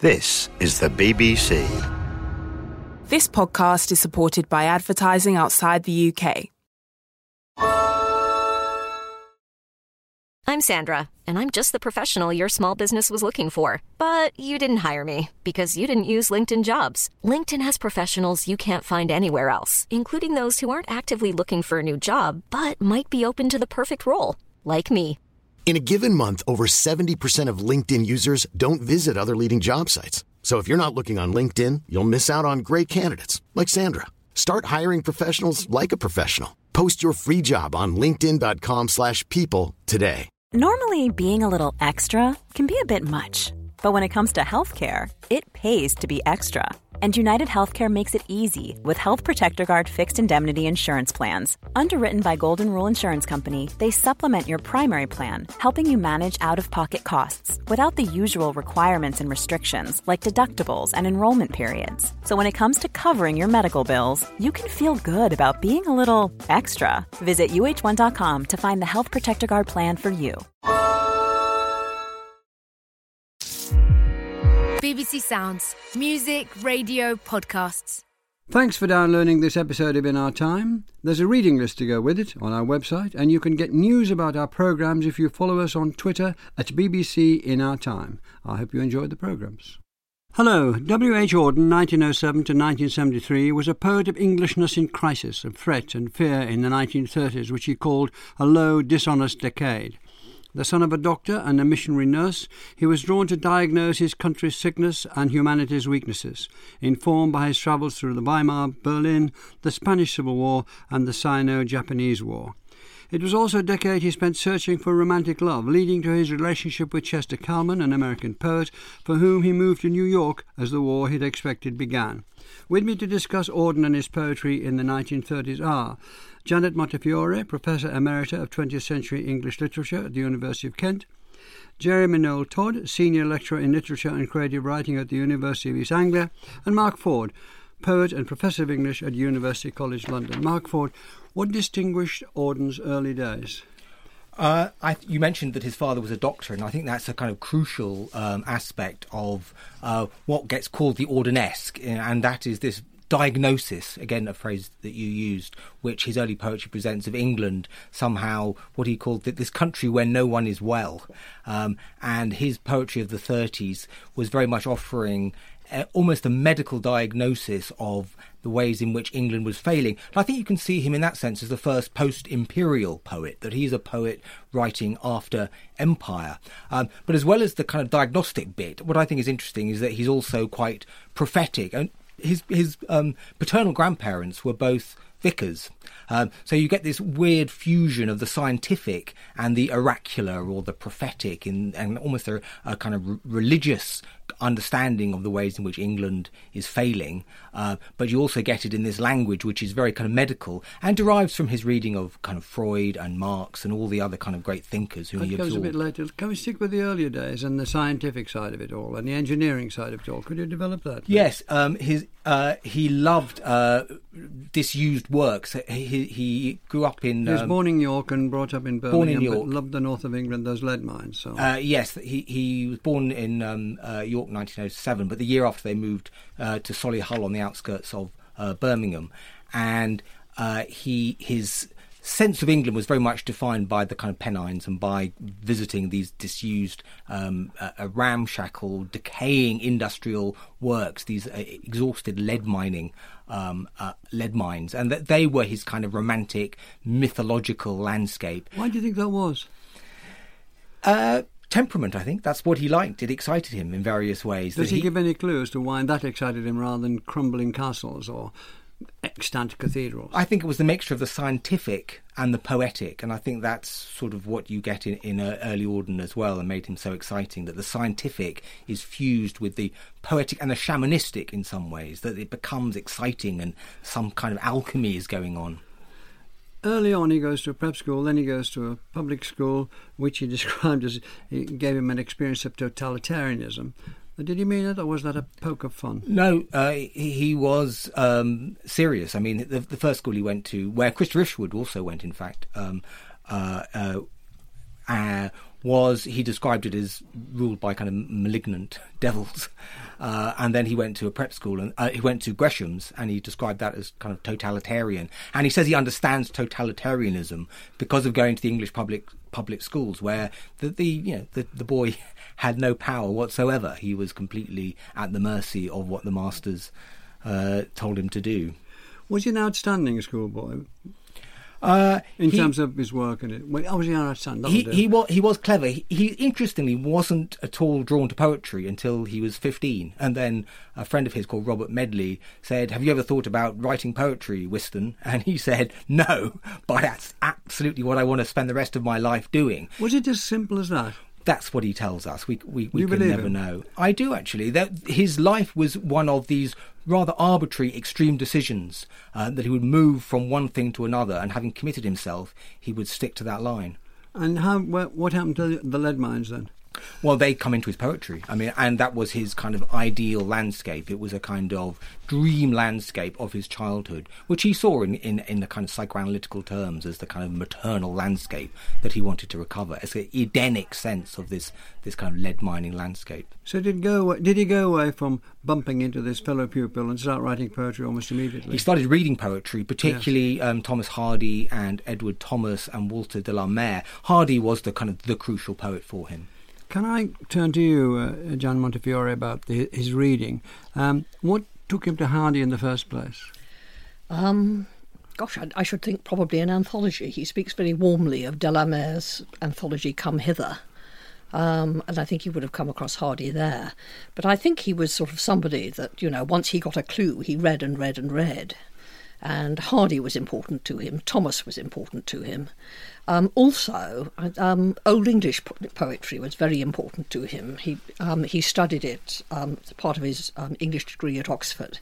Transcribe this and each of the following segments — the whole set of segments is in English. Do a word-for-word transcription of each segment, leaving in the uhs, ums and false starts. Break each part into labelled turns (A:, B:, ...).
A: This is the B B C.
B: This podcast is supported by advertising outside the U K.
C: I'm Sandra, and I'm just the professional your small business was looking for. But you didn't hire me because you didn't use LinkedIn Jobs. LinkedIn has professionals you can't find anywhere else, including those who aren't actively looking for a new job, but might be open to the perfect role, like me.
D: In a given month, over seventy percent of LinkedIn users don't visit other leading job sites. So if you're not looking on LinkedIn, you'll miss out on great candidates like Sandra. Start hiring professionals like a professional. Post your free job on linkedin.com slash people today.
E: Normally, being a little extra can be a bit much. But when it comes to healthcare, it pays to be extra. And United Healthcare makes it easy with Health Protector Guard fixed indemnity insurance plans. Underwritten by Golden Rule Insurance Company, they supplement your primary plan, helping you manage out-of-pocket costs without the usual requirements and restrictions like deductibles and enrollment periods. So when it comes to covering your medical bills, you can feel good about being a little extra. Visit U H one dot com to find the Health Protector Guard plan for you.
F: B B C Sounds. Music, radio, podcasts.
G: Thanks for downloading this episode of In Our Time. There's a reading list to go with it on our website, and you can get news about our programmes if you follow us on Twitter at B B C In Our Time. I hope you enjoyed the programmes. Hello. W H Auden, nineteen oh seven to nineteen seventy-three, was a poet of Englishness in crisis, of threat and fear in the nineteen thirties, which he called a low, dishonest decade. The son of a doctor and a missionary nurse, he was drawn to diagnose his country's sickness and humanity's weaknesses, informed by his travels through the Weimar, Berlin, the Spanish Civil War and the Sino-Japanese War. It was also a decade he spent searching for romantic love, leading to his relationship with Chester Kalman, an American poet, for whom he moved to New York as the war he'd expected began. With me to discuss Auden and his poetry in the nineteen thirties are Janet Montefiore, Professor Emerita of twentieth century English Literature at the University of Kent; Jeremy Noel Todd, Senior Lecturer in Literature and Creative Writing at the University of East Anglia; and Mark Ford, Poet and Professor of English at University College London. Mark Ford, what distinguished Auden's early days?
H: Uh, I, you mentioned that his father was a doctor, and I think that's a kind of crucial um, aspect of uh, what gets called the Audenesque, and that is this diagnosis, again a phrase that you used, which his early poetry presents of England, somehow what he called this country where no one is well. Um, and his poetry of the thirties was very much offering uh, almost a medical diagnosis of the ways in which England was failing. And I think you can see him in that sense as the first post-imperial poet, that he's a poet writing after empire. Um, but as well as the kind of diagnostic bit, what I think is interesting is that he's also quite prophetic. And his his um, paternal grandparents were both vicars. Um, so you get this weird fusion of the scientific and the oracular or the prophetic, in, and almost a, a kind of r- religious understanding of the ways in which England is failing. Uh, but you also get it in this language, which is very kind of medical and derives from his reading of kind of Freud and Marx and all the other kind of great thinkers who
G: that
H: he
G: goes
H: absorbed.
G: a bit later. Can we stick with the earlier days and the scientific side of it all and the engineering side of it all? Could you develop that?
H: Yes, um, his uh, he loved uh, disused works. He he grew up in.
G: He was
H: um,
G: born in York and brought up in Birmingham.
H: Born in York.
G: But loved the north of England, those lead mines. So
H: uh, yes, he he was born in um, uh, York, nineteen oh seven. But the year after they moved uh, to Solihull on the outskirts of uh, Birmingham, and uh, he his sense of England was very much defined by the kind of Pennines and by visiting these disused, um, uh, ramshackle, decaying industrial works, these uh, exhausted lead mining um, uh, lead mines, and that they were his kind of romantic, mythological landscape.
G: Why do you think that was?
H: Uh, temperament, I think. That's what he liked. It excited him in various ways.
G: Does he,
H: he
G: give any clues to why that excited him rather than crumbling castles or extant cathedrals?
H: I think it was the mixture of the scientific and the poetic, and I think that's sort of what you get in, in uh, early Auden as well, and made him so exciting, that the scientific is fused with the poetic and the shamanistic in some ways, that it becomes exciting and some kind of alchemy is going on.
G: Early on he goes to a prep school, then he goes to a public school, which he described as, it gave him an experience of totalitarianism. Did he mean it, or was that a poke of fun?
H: No, uh, he, he was um, serious. I mean, the, the first school he went to, where Christopher Isherwood also went, in fact, um, uh, uh, uh, was, he described it as ruled by kind of malignant devils. Uh, and then he went to a prep school, and uh, he went to Gresham's, and he described that as kind of totalitarian. And he says he understands totalitarianism because of going to the English public public schools, where the, the you know the, the boy had no power whatsoever. He was completely at the mercy of what the masters uh, told him to do.
G: Was he an outstanding schoolboy?
H: Uh,
G: in
H: he,
G: terms of his work and it, well, obviously, I understand.
H: He he was he was clever. He, he interestingly wasn't at all drawn to poetry until he was fifteen, and then a friend of his called Robert Medley said, "Have you ever thought about writing poetry, Whiston?" And he said, "No, but that's absolutely what I want to spend the rest of my life doing."
G: Was it as simple as that?
H: That's what he tells us. We we, we
G: you
H: can never
G: him?
H: know. I do, actually. That his life was one of these rather arbitrary, extreme decisions, uh, that he would move from one thing to another, and having committed himself, he would stick to that line.
G: And how? What happened to the lead mines then?
H: Well, they come into his poetry. I mean, and that was his kind of ideal landscape. It was a kind of dream landscape of his childhood, which he saw in, in, in the kind of psychoanalytical terms as the kind of maternal landscape that he wanted to recover, as an Edenic sense of this this kind of lead mining landscape.
G: So did go did he go away from bumping into this fellow pupil and start writing poetry almost immediately?
H: He started reading poetry, particularly yes. um, Thomas Hardy and Edward Thomas and Walter de la Mare. Hardy was the kind of the crucial poet for him.
G: Can I turn to you, uh, John Montefiore, about the, his reading? Um, what took him to Hardy in the first place?
I: Um, gosh, I, I should think probably an anthology. He speaks very warmly of de la Mare's anthology Come Hither, um, and I think he would have come across Hardy there. But I think he was sort of somebody that, you know, once he got a clue, he read and read and read. And Hardy was important to him. Thomas was important to him. Um, also, um, Old English poetry was very important to him. He um, he studied it um, as part of his um, English degree at Oxford.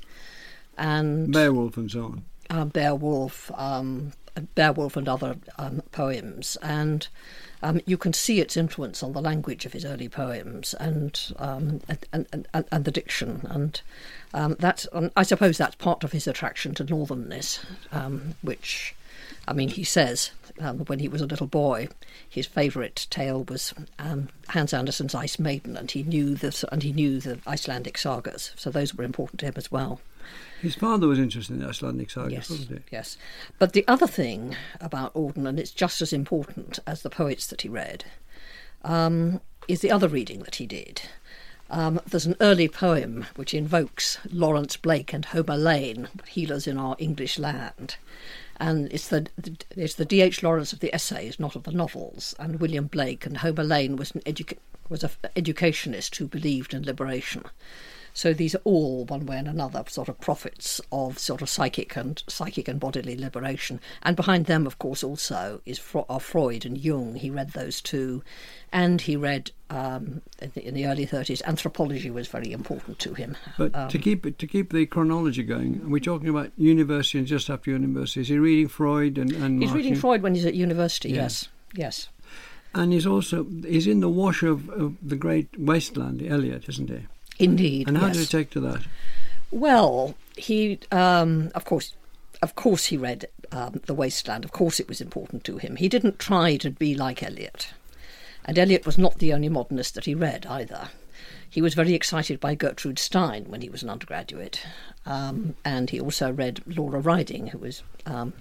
I: And
G: Beowulf and so on.
I: Uh, Beowulf, um, Beowulf and other um, poems. And um, you can see its influence on the language of his early poems and um, and, and, and, and the diction. And um, that's, um, I suppose that's part of his attraction to northernness, um, which... I mean, he says um, when he was a little boy, his favourite tale was um, Hans Andersen's Ice Maiden, and he knew the and he knew the Icelandic sagas, so those were important to him as well.
G: His father was interested in the Icelandic sagas,
I: yes,
G: wasn't he?
I: Yes, but the other thing about Auden, and it's just as important as the poets that he read, um, is the other reading that he did. Um, there's an early poem which invokes Lawrence Blake and Homer Lane, healers in our English land. And it's the it's the D H Lawrence of the essays, not of the novels. And William Blake and Homer Lane was an educa- was an educationist who believed in liberation. So these are all, one way and another, sort of prophets of sort of psychic and psychic and bodily liberation. And behind them, of course, also is Fro- are Freud and Jung. He read those too, and he read um, in, the, in the early thirties. Anthropology was very important to him.
G: But
I: um,
G: to keep it, to keep the chronology going, are we talking about university and just after university? Is he reading Freud and, and
I: he's
G: Marx?
I: reading Freud when he's at university.
G: Yeah.
I: Yes, yes.
G: And he's also he's in the wash of, of the great wasteland, Eliot, isn't he?
I: Indeed.
G: And how
I: yes.
G: did he take to that?
I: Well, he, um, of course, of course, he read um, The Wasteland. Of course, it was important to him. He didn't try to be like Eliot, and Eliot was not the only modernist that he read either. He was very excited by Gertrude Stein when he was an undergraduate, um, and he also read Laura Riding, who was um,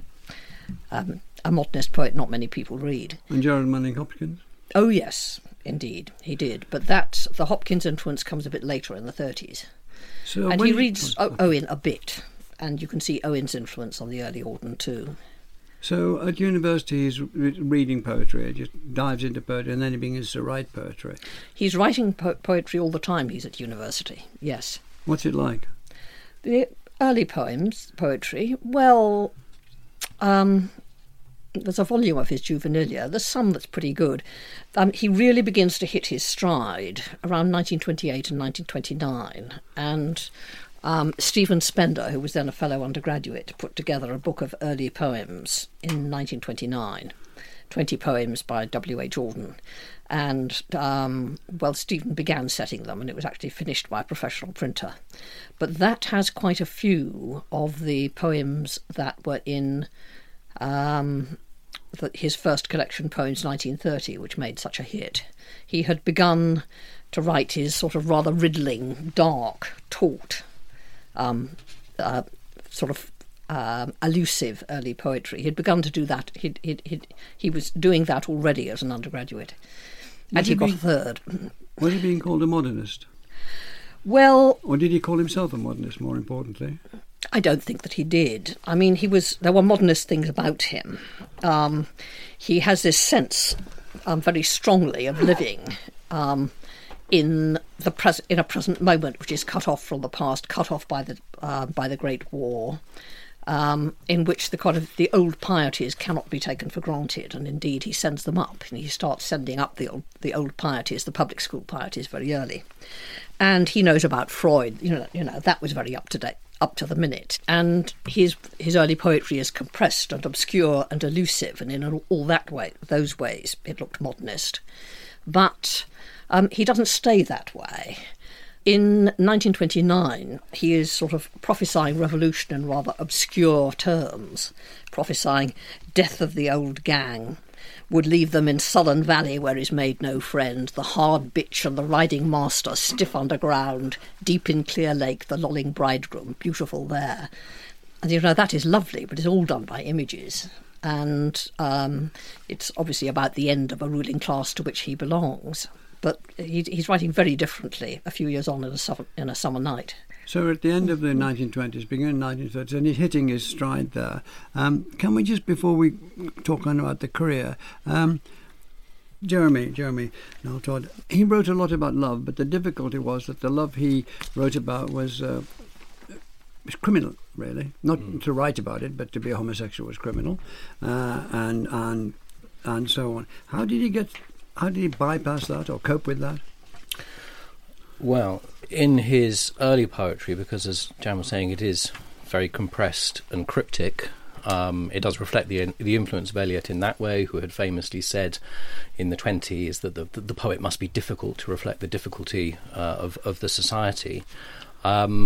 I: um, a modernist poet not many people read.
G: And Gerald Manning Hopkins?
I: Oh yes, indeed, he did. But that the Hopkins influence comes a bit later in the thirties.
G: So
I: and
G: when
I: he
G: you-
I: reads o- Owen a bit, and you can see Owen's influence on the early Auden too.
G: So at university he's re- reading poetry, he just dives into poetry, and then he begins to write poetry.
I: He's writing po- poetry all the time. He's at university. Yes.
G: What's it like?
I: The early poems, poetry. Well, um, there's a volume of his Juvenilia. There's some that's pretty good. Um, he really begins to hit his stride around nineteen twenty-eight and nineteen twenty-nine. And um, Stephen Spender, who was then a fellow undergraduate, put together a book of early poems in nineteen twenty-nine. twenty poems by W H Auden. And, um, well, Stephen began setting them, and it was actually finished by a professional printer. But that has quite a few of the poems that were in Um, the, his first collection, Poems nineteen thirty, which made such a hit. He had begun to write his sort of rather riddling, dark taught um, uh, sort of um, elusive early poetry. He'd begun to do that. He'd, he'd, he'd, he was doing that already as an undergraduate. And
G: Was
I: he
G: he
I: got
G: being-
I: a third.
G: Was he being called a modernist?
I: Well,
G: Or did he call himself a modernist, more importantly?
I: I don't think that he did. I mean, he was. There were modernist things about him. Um, he has this sense, um, very strongly, of living um, in the pres- in a present moment, which is cut off from the past, cut off by the uh, by the Great War, um, in which the kind of the old pieties cannot be taken for granted, and indeed he sends them up, and he starts sending up the old the old pieties, the public school pieties, very early, and he knows about Freud. You know, you know that was very up to date. Up to the minute, and his his early poetry is compressed and obscure and elusive, and in all that way, those ways, it looked modernist. But um, he doesn't stay that way. In nineteen twenty-nine, he is sort of prophesying revolution in rather obscure terms, prophesying death of the old gang, would leave them in sullen valley where is made no friend, the hard bitch and the riding master stiff underground, deep in clear lake the lolling bridegroom, beautiful there. And you know, that is lovely, but it's all done by images. And um, it's obviously about the end of a ruling class to which he belongs. But he, he's writing very differently a few years on in a, summer, in a summer night.
G: So at the end of the nineteen twenties, beginning nineteen thirties, and he's hitting his stride there. Um, can we just, before we talk on about the career, um, Jeremy, Jeremy Noel Todd, he wrote a lot about love, but the difficulty was that the love he wrote about was, uh, was criminal, really. Not mm. to write about it, but to be a homosexual was criminal, uh, and and and so on. How did he get? How did he bypass that or cope with that?
J: Well, in his early poetry, because as Jan was saying, it is very compressed and cryptic, um, it does reflect the the influence of Eliot in that way, who had famously said in the twenties that the, the, the poet must be difficult to reflect the difficulty uh, of, of the society. Um,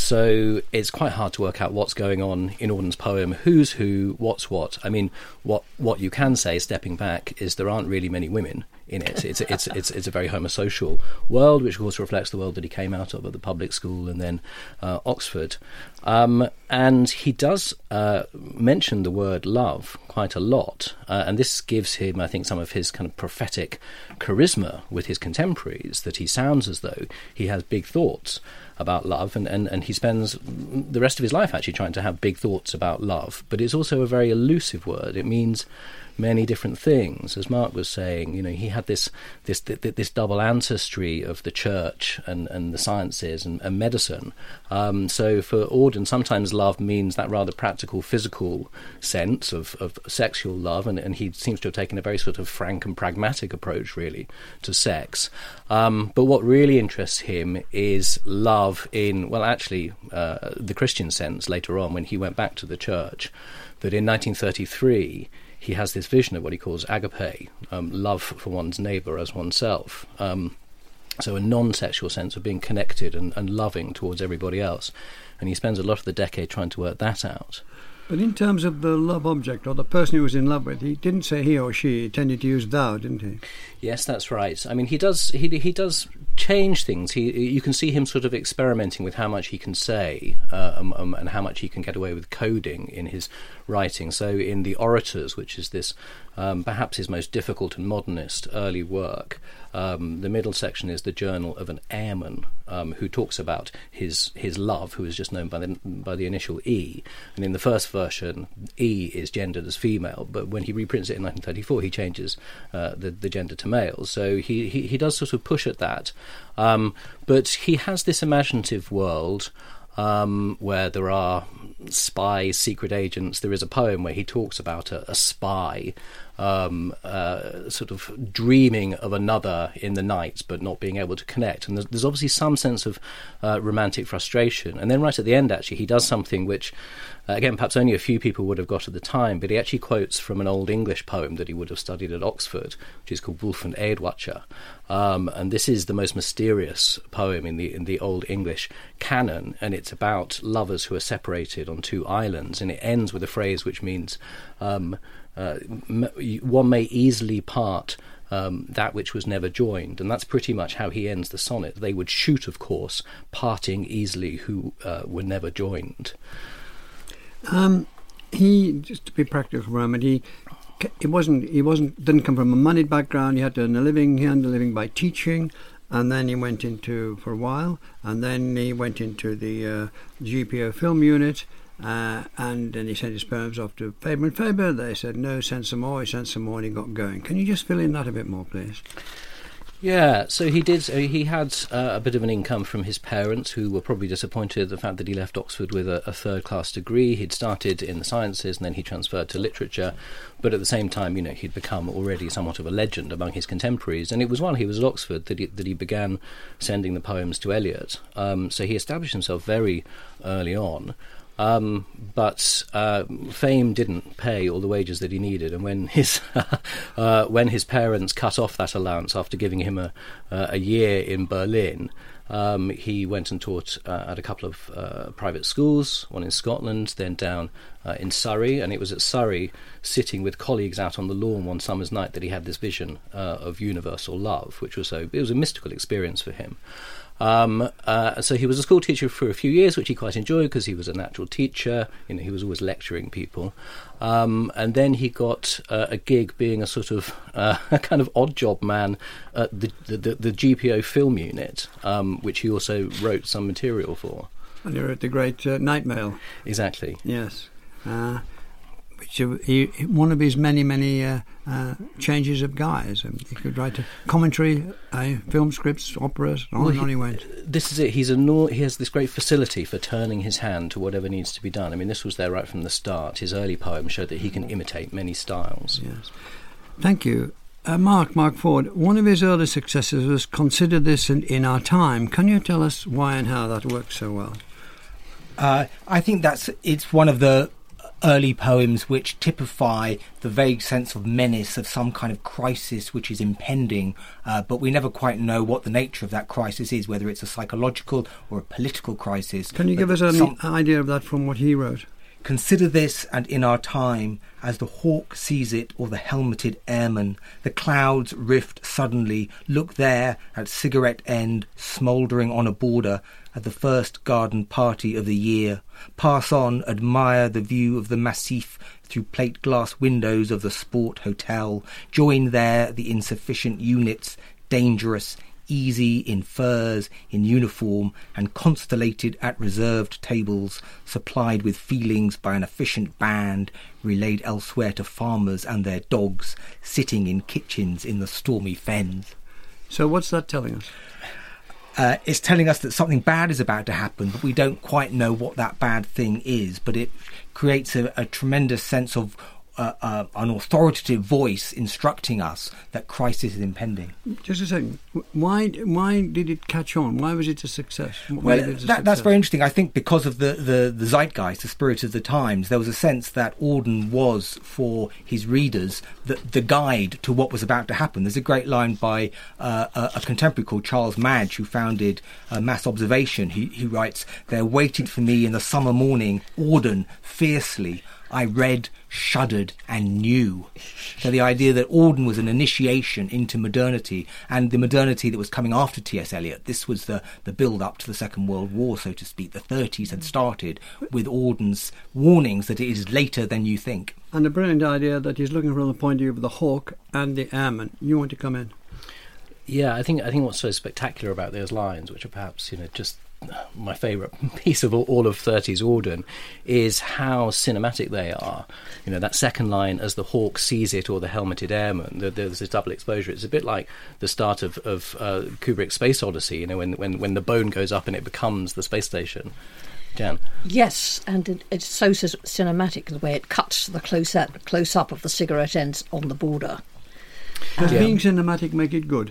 J: so it's quite hard to work out what's going on in Auden's poem, who's who, what's what. I mean, what what you can say, stepping back, is there aren't really many women in it. It's it's it's it's a very homosocial world, which of course reflects the world that he came out of at the public school and then uh, Oxford. Um, and he does uh, mention the word love quite a lot, uh, and this gives him, I think, some of his kind of prophetic charisma with his contemporaries, that he sounds as though he has big thoughts about love, and, and, and he spends the rest of his life actually trying to have big thoughts about love. But it's also a very elusive word. It means many different things. As Mark was saying, you know, he had this this this double ancestry of the church and, and the sciences and, and medicine. Um, so for Auden, sometimes love means that rather practical, physical sense of, of sexual love, and, and he seems to have taken a very sort of frank and pragmatic approach, really, to sex. Um, but what really interests him is love in, well, actually, uh, the Christian sense later on, when he went back to the church, that in nineteen thirty-three... he has this vision of what he calls agape, um, love for one's neighbour as oneself. Um, so a non-sexual sense of being connected and, and loving towards everybody else. And he spends a lot of the decade trying to work that out.
G: But in terms of the love object or the person he was in love with, he didn't say he or she. He tended to use thou, didn't he?
J: Yes, that's right. I mean, he does he he does change things. He you can see him sort of experimenting with how much he can say uh, um, um, and how much he can get away with coding in his writing. So in The Orators, which is this um, perhaps his most difficult and modernist early work, um, the middle section is the journal of an airman um, who talks about his his love, who is just known by the by the initial E. And in the first version, E is gendered as female, but when he reprints it in nineteen thirty-four, he changes uh, the, the gender to male. So he, he, he does sort of push at that. Um, but he has this imaginative world um, where there are spies, secret agents. There is a poem where he talks about a, a spy um, uh, sort of dreaming of another in the night but not being able to connect. And there's, there's obviously some sense of uh, romantic frustration. And then right at the end, actually, he does something which, uh, again, perhaps only a few people would have got at the time, but he actually quotes from an old English poem that he would have studied at Oxford, which is called Wolf and Eadwacher. Um, and this is the most mysterious poem in the in the Old English canon, and it's about lovers who are separated on two islands, and it ends with a phrase which means um, uh, m- one may easily part um, that which was never joined. And that's pretty much how he ends the sonnet. They would shoot, of course, parting easily who uh, were never joined.
G: Um, he, just to be practical for a moment, he it wasn't he wasn't didn't come from a moneyed background. He had to earn a living. He earned a living by teaching, and then he went into for a while, and then he went into the uh, G P O film unit. Uh, and then he sent his poems off to Faber and Faber. They said, no, send some more. He sent some more and he got going. Can you just fill in that a bit more, please?
J: Yeah, so he did. Uh, he had uh, a bit of an income from his parents, who were probably disappointed at the fact that he left Oxford with a, a third-class degree. He'd started in the sciences and then he transferred to literature. But at the same time, you know, he'd become already somewhat of a legend among his contemporaries. And it was while he was at Oxford that he, that he began sending the poems to Eliot. Um, so he established himself very early on. Um, but uh, fame didn't pay all the wages that he needed, and when his uh, when his parents cut off that allowance after giving him a uh, a year in Berlin, um, he went and taught uh, at a couple of uh, private schools, one in Scotland, then down uh, in Surrey, and it was at Surrey, sitting with colleagues out on the lawn one summer's night, that he had this vision uh, of universal love, which was so it was a mystical experience for him. Um, uh, so he was a school teacher for a few years, which he quite enjoyed because he was a natural teacher. You know, he was always lecturing people. Um, and then he got uh, a gig being a sort of uh, a kind of odd job man at the the, the, the G P O film unit, um, which he also wrote some material for.
G: And he wrote the great uh, Night Mail.
J: Exactly.
G: Yes. Uh, which uh, he, one of his many, many uh, uh, changes of guise. Um, he could write a commentary, uh, film scripts, operas, on
J: well,
G: and on
J: he,
G: he went.
J: This is it. He's a no, he has this great facility for turning his hand to whatever needs to be done. I mean, this was there right from the start. His early poems showed that he can imitate many styles.
G: Yes. Thank you. Uh, Mark, Mark Ford, one of his early successes was Consider This in, in Our Time. Can you tell us why and how that works so well?
H: Uh, I think that's it's one of the early poems which typify the vague sense of menace of some kind of crisis which is impending, uh, but we never quite know what the nature of that crisis is, whether it's a psychological or a political crisis.
G: Can you
H: but
G: give us an
H: some...
G: idea of that from what he wrote?
H: Consider this, and in our time, as the hawk sees it, or the helmeted airman, the clouds rift suddenly. Look there, at cigarette end, smouldering on a border, at the first garden party of the year. Pass on, admire the view of the Massif through plate glass windows of the Sport Hotel. Join there the insufficient units, dangerous, easy in furs, in uniform, and constellated at reserved tables, supplied with feelings by an efficient band, relayed elsewhere to farmers and their dogs, sitting in kitchens in the stormy fens.
G: So what's that telling us?
H: Uh, it's telling us that something bad is about to happen, but we don't quite know what that bad thing is. But it creates a, a tremendous sense of uh, uh, an authoritative voice instructing us that crisis is impending.
G: Just a second. Why why did it catch on? Why was it a success? What
H: well,
G: made it a
H: that,
G: success?
H: that's very interesting. I think because of the, the, the zeitgeist, the spirit of the times, there was a sense that Auden was, for his readers, the, the guide to what was about to happen. There's a great line by uh, a, a contemporary called Charles Madge, who founded uh, Mass Observation. He, he writes, "There waited for me in the summer morning, Auden, fiercely. I read, shuddered, and knew." So the idea that Auden was an initiation into modernity, and the modernity that was coming after T S Eliot. This was the, the build-up to the Second World War, so to speak. The thirties had started with Auden's warnings that it is later than you think.
G: And a brilliant idea that he's looking from the point of view of the hawk and the airman. You want to come in?
J: Yeah, I think I think what's so spectacular about those lines, which are perhaps, you know, just my favourite piece of all, all of thirties Auden, is how cinematic they are. You know, that second line, as the hawk sees it, or the helmeted airman, the, there's this double exposure. It's a bit like the start of, of uh, Kubrick's Space Odyssey, you know, when, when, when the bone goes up and it becomes the space station. Jan?
I: Yes, and it, it's so c- cinematic the way it cuts to the close up, close up of the cigarette ends on the border.
G: Does
I: Um,
G: being cinematic make it good?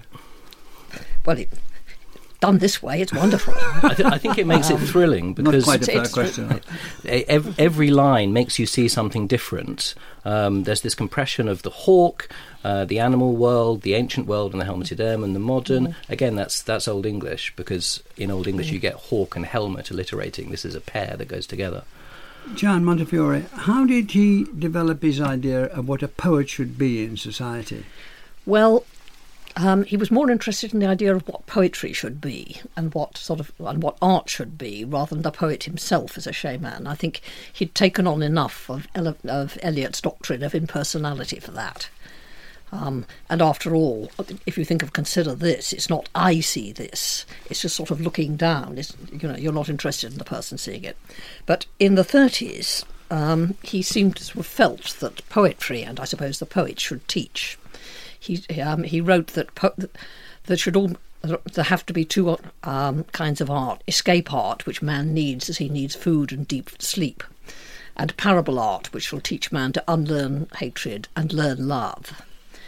I: Well, it, done this way, it's wonderful.
J: I, th- I think it makes it thrilling because
G: Not quite a fair
I: it's-
G: question.
J: every, every line makes you see something different. Um, there's this compression of the hawk, uh, the animal world, the ancient world, and the helmeted airman, the modern. Mm. Again, that's that's Old English, because in Old English mm. you get hawk and helmet alliterating. This is a pair that goes together.
G: Gian Montefiore, how did he develop his idea of what a poet should be in society?
I: Well, Um, he was more interested in the idea of what poetry should be and what sort of and what art should be, rather than the poet himself as a showman. I think he'd taken on enough of, Ele- of Eliot's doctrine of impersonality for that. Um, and after all, if you think of consider this, it's not I see this. It's just sort of looking down. It's, you know, you're not interested in the person seeing it. But in the thirties, um, he seemed to have felt that poetry, and I suppose the poet, should teach. He um, he wrote that po- there should all there have to be two um, kinds of art: escape art, which man needs as he needs food and deep sleep, and parable art, which will teach man to unlearn hatred and learn love.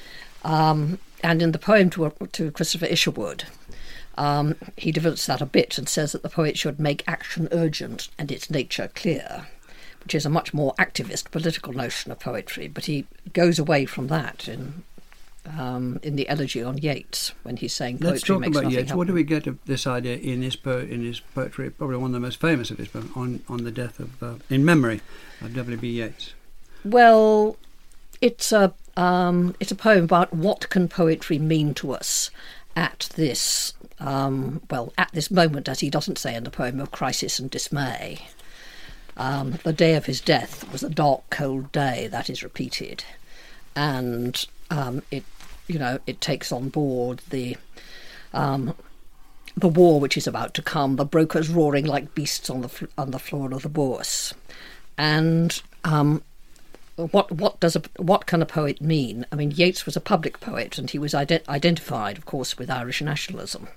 I: Um, and in the poem to to Christopher Isherwood, um, he develops that a bit and says that the poet should make action urgent and its nature clear, which is a much more activist political notion of poetry. But he goes away from that in. Um, in the elegy on Yeats, when he's saying poetry
G: Let's talk
I: makes
G: about
I: nothing
G: Yeats.
I: happen.
G: What do we get of this idea in his po- in his poetry? Probably one of the most famous of his poems, on on the death of uh, in memory of W B Yeats.
I: Well, it's a um, it's a poem about what can poetry mean to us at this um, well at this moment, as he doesn't say in the poem, of crisis and dismay. Um, the day of his death was a dark, cold day. That is repeated, and um, it. You know, it takes on board the um, the war which is about to come, the brokers roaring like beasts on the fl- on the floor of the bourse, and um, what what does a what can a poet mean? I mean, Yeats was a public poet, and he was ident- identified, of course, with Irish nationalism,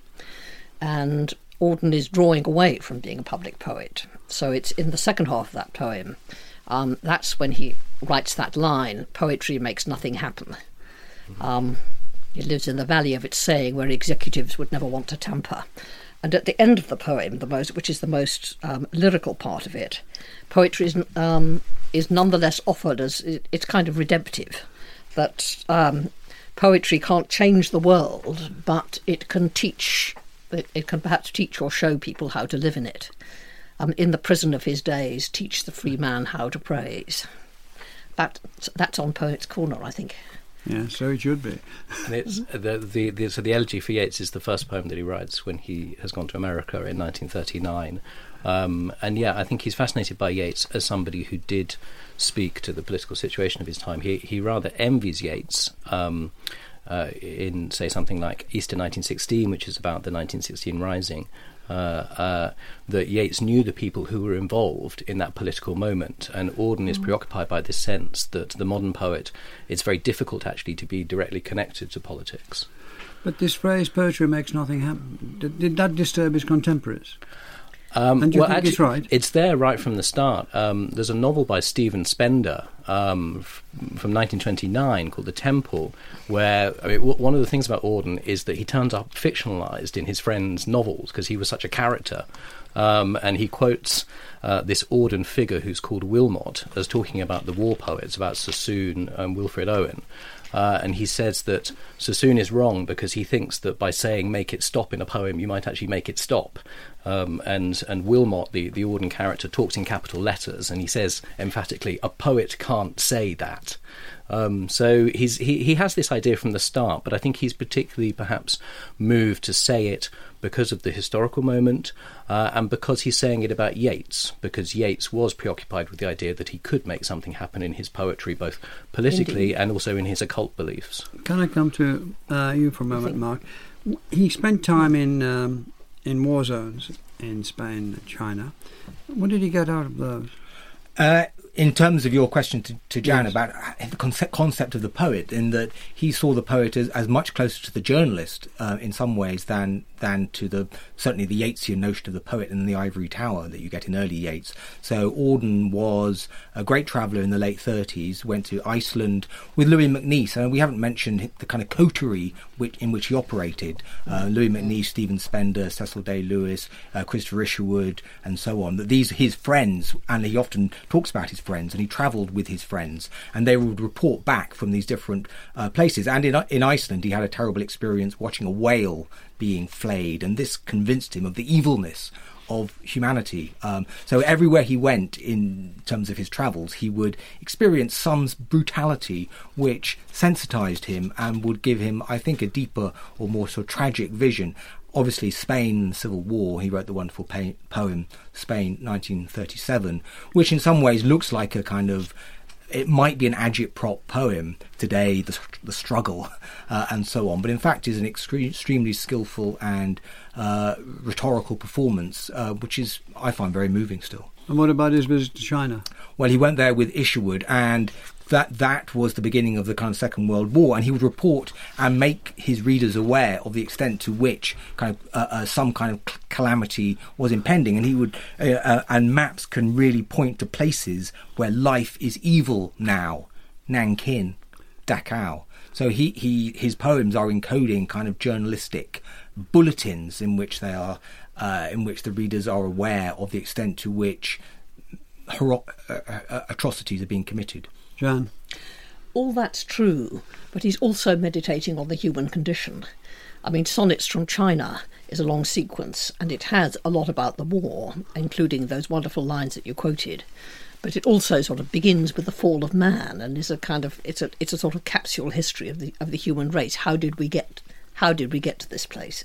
I: and Auden is drawing away from being a public poet. So it's in the second half of that poem. Um, that's when he writes that line: "Poetry makes nothing happen." Um, he lives in the valley of its saying, where executives would never want to tamper. And at the end of the poem, the most, which is the most um, lyrical part of it, poetry is, um, is nonetheless offered as it's kind of redemptive. That um, poetry can't change the world, but it can teach. It, it can perhaps teach or show people how to live in it. Um, in the prison of his days, teach the free man how to praise. That that's on Poets' Corner, I think.
G: Yeah, so it should be.
J: And it's the, the, the so the elegy for Yeats is the first poem that he writes when he has gone to America in nineteen thirty-nine. Um, and yeah, I think he's fascinated by Yeats as somebody who did speak to the political situation of his time. He he rather envies Yeats um, uh, in, say, something like Easter nineteen sixteen, which is about the nineteen sixteen Rising. Uh, uh, that Yeats knew the people who were involved in that political moment, and Auden is preoccupied by this sense that the modern poet, it's very difficult actually to be directly connected to politics.
G: But this phrase, poetry makes nothing happen, did, did that disturb his contemporaries?
J: Um,
G: and do you
J: well,
G: think
J: actually,
G: it's right?
J: It's there right from the start. Um, there's a novel by Stephen Spender um, f- from nineteen twenty-nine called The Temple, where I mean, w- one of the things about Auden is that he turns up fictionalised in his friends' novels because he was such a character. Um, and he quotes uh, this Auden figure who's called Wilmot as talking about the war poets, about Sassoon and Wilfred Owen. Uh, and he says that Sassoon is wrong because he thinks that by saying "make it stop" in a poem, you might actually make it stop. Um, and and Wilmot, the, the Auden character, talks in capital letters, and he says emphatically, "A poet can't say that." Um, so he's he, he has this idea from the start, but I think he's particularly perhaps moved to say it because of the historical moment, uh, and because he's saying it about Yeats, because Yeats was preoccupied with the idea that he could make something happen in his poetry, both politically Indeed. and also in his occult beliefs.
G: Can I come to uh, you for a moment, Mark? He spent time in um, in war zones in Spain and China. What did he get out of those?
H: Uh, in terms of your question to, to Jan
G: Yes.
H: about the concept, concept of the poet, in that he saw the poet as, as much closer to the journalist uh, in some ways than than to the certainly the Yeatsian notion of the poet in the Ivory Tower that you get in early Yeats. So Auden was a great traveller in the late thirties, went to Iceland with Louis MacNeice, and we haven't mentioned the kind of coterie which, in which he operated. Uh, Louis MacNeice, Stephen Spender, Cecil Day-Lewis, uh, Christopher Isherwood, and so on. That these are his friends, and he often talks about his friends, and he travelled with his friends, and they would report back from these different uh, places. And in in Iceland, he had a terrible experience watching a whale being flayed, and this convinced him of the evilness of humanity. Um, so everywhere he went in terms of his travels, he would experience some brutality which sensitized him and would give him, I think, a deeper or more sort of tragic vision. Obviously, Spain, Civil War, he wrote the wonderful pa- poem, Spain, nineteen thirty-seven, which in some ways looks like a kind of, it might be an agitprop poem today, the, the struggle, uh, and so on, but in fact is an extre- extremely skillful and uh, rhetorical performance, uh, which is, I find, very moving still.
G: And what about his visit to China?
H: Well, he went there with Isherwood, and that that was the beginning of the kind of Second World War, and he would report and make his readers aware of the extent to which kind of uh, uh, some kind of calamity was impending, and he would uh, uh, and maps can really point to places where life is evil now, Nankin, Dachau. So he, he his poems are encoding kind of journalistic bulletins in which they are uh, in which the readers are aware of the extent to which hor- uh, uh, atrocities are being committed.
G: Jan?
I: All that's true, but he's also meditating on the human condition. I mean, Sonnets from China is a long sequence, and it has a lot about the war, including those wonderful lines that you quoted. But it also sort of begins with the fall of man, and is a kind of it's a it's a sort of capsule history of the of the human race. How did we get how did we get to this place?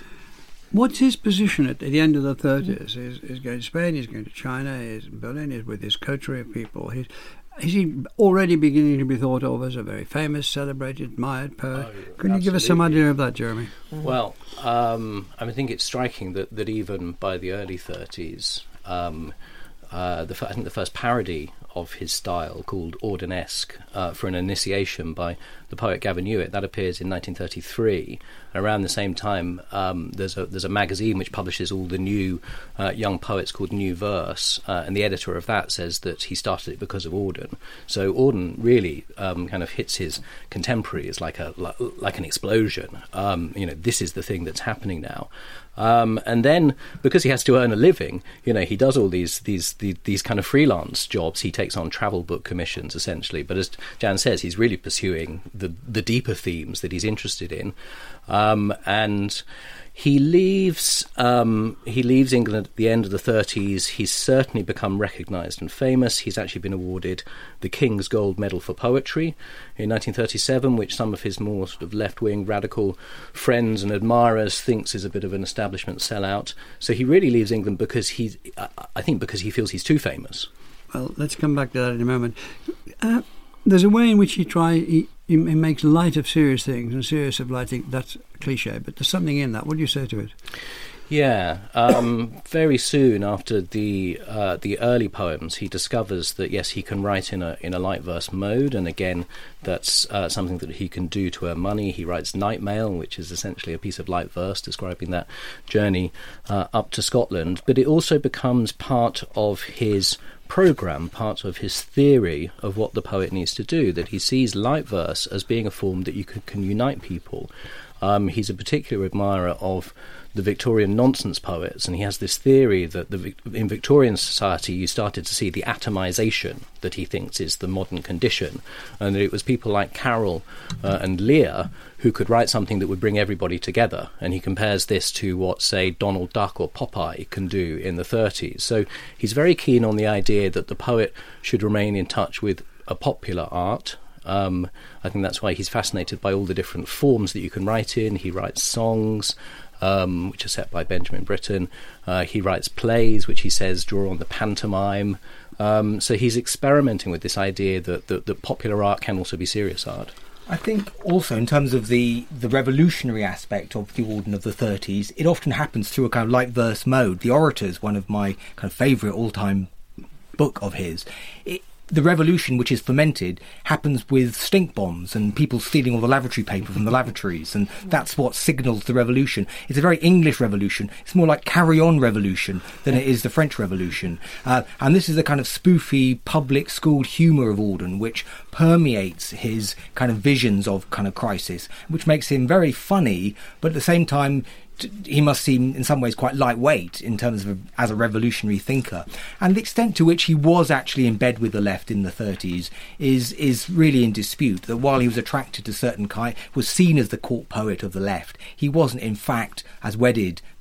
G: What's his position at the end of the thirties? He's, he's going to Spain, he's going to China, he's in Berlin, he's with his coterie of people. He's, is he already beginning to be thought of as a very famous, celebrated, admired poet?
J: Oh,
G: Can you give us some idea of that, Jeremy?
J: Well, um, I think it's striking that, that even by the early thirties, um, uh, the, I think the first parody of his style, called Audenesque, uh, for an initiation by the poet Gavin Hewitt, that appears in nineteen thirty-three. And around the same time, um, there's a there's a magazine which publishes all the new uh, young poets called New Verse, uh, and the editor of that says that he started it because of Auden. So Auden really um, kind of hits his contemporaries like a like, like an explosion. Um, you know, this is the thing that's happening now. Um, and then, because he has to earn a living, you know, he does all these these these, these kind of freelance jobs. He takes on travel book commissions, essentially. But as Jan says, he's really pursuing the the deeper themes that he's interested in. Um, and he leaves um, he leaves England at the end of the thirties. He's certainly become recognised and famous. He's actually been awarded the King's Gold Medal for Poetry in nineteen thirty-seven, which some of his more sort of left-wing radical friends and admirers thinks is a bit of an establishment sellout. So he really leaves England because he, I think, because he feels he's too famous.
G: Well, let's come back to that in a moment. Uh, there's a way in which he try he, he makes light of serious things and serious of light. That's cliche, but there's something in that. What do you say to it?
J: Yeah, um, very soon after the uh, the early poems, he discovers that yes, he can write in a in a light verse mode, and again, that's uh, something that he can do to earn money. He writes Night Mail, which is essentially a piece of light verse describing that journey uh, up to Scotland. But it also becomes part of his programme, part of his theory of what the poet needs to do, that he sees light verse as being a form that you can, can unite people. Um, he's a particular admirer of the Victorian nonsense poets, and he has this theory that the, in Victorian society you started to see the atomization that he thinks is the modern condition, and that it was people like Carroll uh, and Lear who could write something that would bring everybody together. And he compares this to what, say, Donald Duck or Popeye can do in the thirties. So he's very keen on the idea that the poet should remain in touch with a popular art. Um, I think that's why he's fascinated by all the different forms that you can write in. He writes songs, um, which are set by Benjamin Britten. Uh, he writes plays, which he says draw on the pantomime. Um, so he's experimenting with this idea that, that, that popular art can also be serious art.
H: I think also in terms of the, the revolutionary aspect of the Auden of the thirties, it often happens through a kind of light verse mode. The Orators, one of my kind of favourite all-time book of his, it, the revolution which is fermented happens with stink bombs and people stealing all the lavatory paper from the lavatories, and that's what signals the revolution. It's a very English revolution. It's more like carry-on revolution than it is the French Revolution. Uh, and this is the kind of spoofy, public-schooled humour of Auden which permeates his kind of visions of kind of crisis, which makes him very funny, but at the same time he must seem in some ways quite lightweight in terms of as a revolutionary thinker. And the extent to which he was actually in bed with the left in the thirties is is really in dispute. That while he was attracted to certain kind, was seen as the court poet of the left, he wasn't in fact as wedded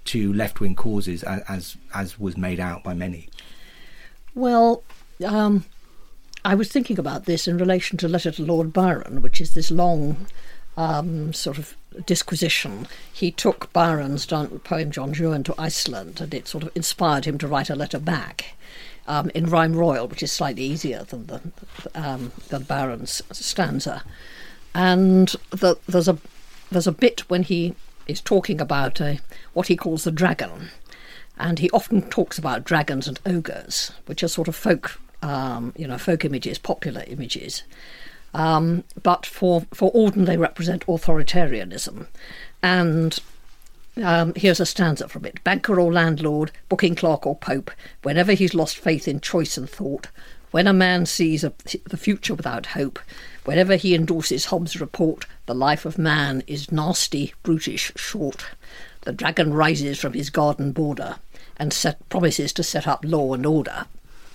H: to left-wing causes, as as, as was made out by many.
I: Well, um, I was thinking about this in relation to Letter to Lord Byron, which is this long um, sort of disquisition. He took Byron's poem John Juan to Iceland, and it sort of inspired him to write a letter back um, in rhyme royal, which is slightly easier than the um, than Byron's stanza. And the, there's a there's a bit when he is talking about a, what he calls the dragon, and he often talks about dragons and ogres, which are sort of folk, um, you know, folk images, popular images. Um, but for, for Auden, they represent authoritarianism. And um, here's a stanza from it. Banker or landlord, booking clerk or pope, whenever he's lost faith in choice and thought, when a man sees a, the future without hope, whenever he endorses Hobbes' report, the life of man is nasty, brutish, short. The dragon rises from his garden border and set, promises to set up law and order.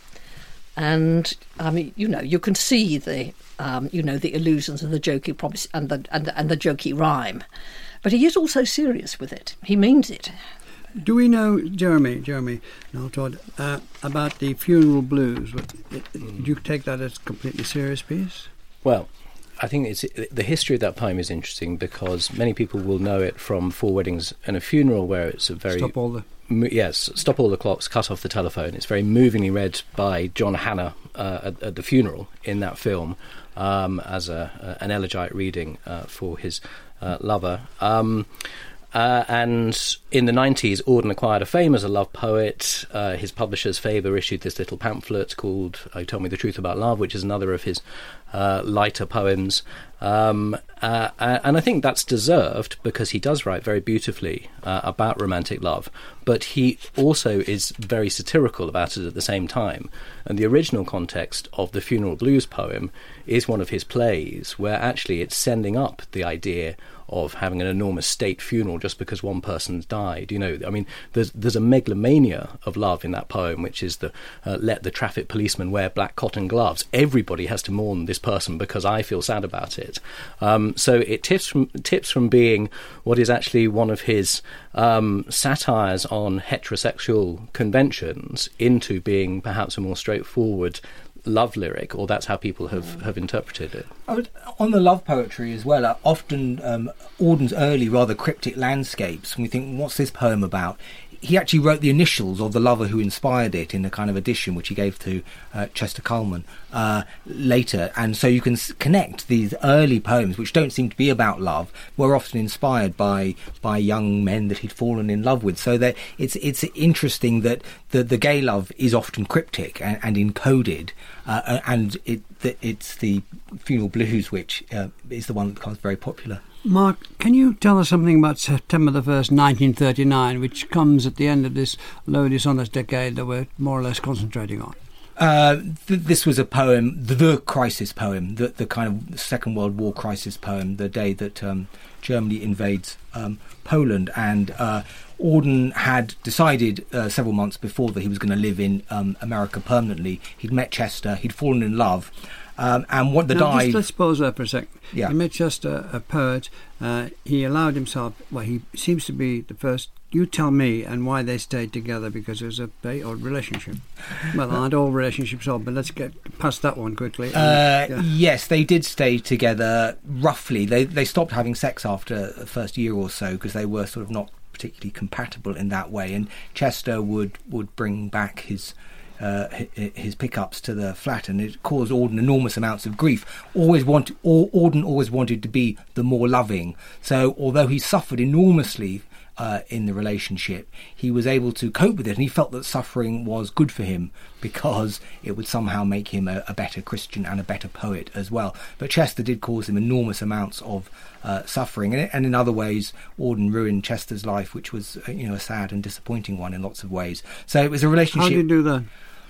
I: And, I mean, you know, you can see the... Um, you know, the illusions and the jokey promise and the, and the and the jokey rhyme, but he is also serious with it. He means it.
G: Do we know, Jeremy, Jeremy, no, Todd, uh, about the funeral blues? Do you take that as a completely serious piece?
J: Well, I think it's the history of that poem is interesting because many people will know it from Four Weddings and a Funeral, where it's a very
G: stop all the
J: yes, stop all the clocks, cut off the telephone. It's very movingly read by John Hannah uh, at, at the funeral in that film. Um, as a, a, an elegiac reading uh, for his uh, lover. Um, uh, and in the nineties, Auden acquired a fame as a love poet. Uh, his publishers, Faber, issued this little pamphlet called Oh, Tell Me the Truth About Love, which is another of his uh, lighter poems. Um, uh, and I think that's deserved because he does write very beautifully uh, about romantic love, but he also is very satirical about it at the same time. And the original context of the Funeral Blues poem is one of his plays where actually it's sending up the idea of having an enormous state funeral just because one person's died. You know, I mean, there's there's a megalomania of love in that poem, which is the uh, let the traffic policeman wear black cotton gloves. Everybody has to mourn this person because I feel sad about it. Um, so it tips from tips from being what is actually one of his um, satires on heterosexual conventions into being perhaps a more straightforward love lyric, or that's how people have, have interpreted it.
H: I would, on the love poetry as well, uh, often um, Auden's early rather cryptic landscapes, when we think, what's this poem about? He actually wrote the initials of the lover who inspired it in a kind of edition which he gave to uh, Chester Coleman uh, later, and so you can s- connect these early poems, which don't seem to be about love, were often inspired by by young men that he'd fallen in love with. So that it's it's interesting that the the gay love is often cryptic and, and encoded, uh, and it the, it's the Funeral Blues which uh, is the one that becomes very popular.
G: Mark, can you tell us something about September the first, nineteen thirty-nine, which comes at the end of this low dishonest decade that we're more or less concentrating on?
H: Uh, th- this was a poem, the, the crisis poem, the, the kind of Second World War crisis poem, the day that um, Germany invades um, Poland. And uh, Auden had decided uh, several months before that he was going to live in um, America permanently. He'd met Chester, he'd fallen in love. Um, and what the
G: now,
H: dive...
G: Just let's pause there for a second.
H: Yeah.
G: He met Chester, a poet. Uh, he allowed himself... Well, he seems to be the first... You tell me and why they stayed together, because it was a very odd relationship. Well, aren't all relationships odd, but let's get past that one quickly.
H: Uh,
G: yeah.
H: Yes, they did stay together roughly. They they stopped having sex after the first year or so because they were sort of not particularly compatible in that way. And Chester would, would bring back his... Uh, his pickups to the flat, and it caused Auden enormous amounts of grief. Always want, Auden always wanted to be the more loving. So, although he suffered enormously uh, in the relationship, he was able to cope with it, and he felt that suffering was good for him because it would somehow make him a, a better Christian and a better poet as well. But Chester did cause him enormous amounts of uh, suffering, and, and in other ways, Auden ruined Chester's life, which was uh, you know a sad and disappointing one in lots of ways. So it was a relationship.
G: How did you do that?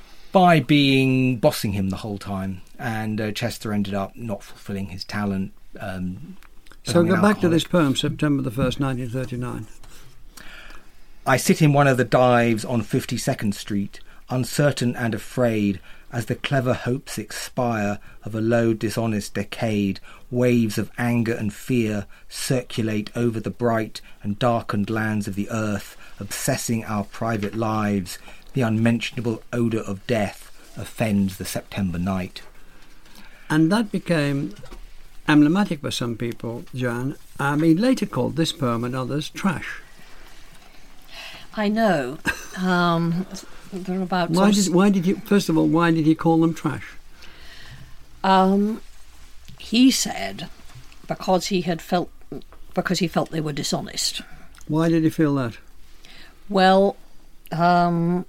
H: By being bossing him the whole time, and uh, Chester ended up not fulfilling his talent. Um,
G: so go back to this poem, September the first, nineteen thirty-nine.
H: I sit in one of the dives on fifty-second Street. uncertain and afraid, as the clever hopes expire of a low dishonest decade, waves of anger and fear circulate over the bright and darkened lands of the earth, obsessing our private lives. The unmentionable odour of death offends the September night.
G: And that became emblematic for some people, Joanne. Um, he later called this poem and others trash.
I: I know. Um, they're about.
G: Why did? Why did he? First of all, why did he call them trash?
I: Um, he said because he had felt because he felt they were dishonest.
G: Why did he feel that?
I: Well, um,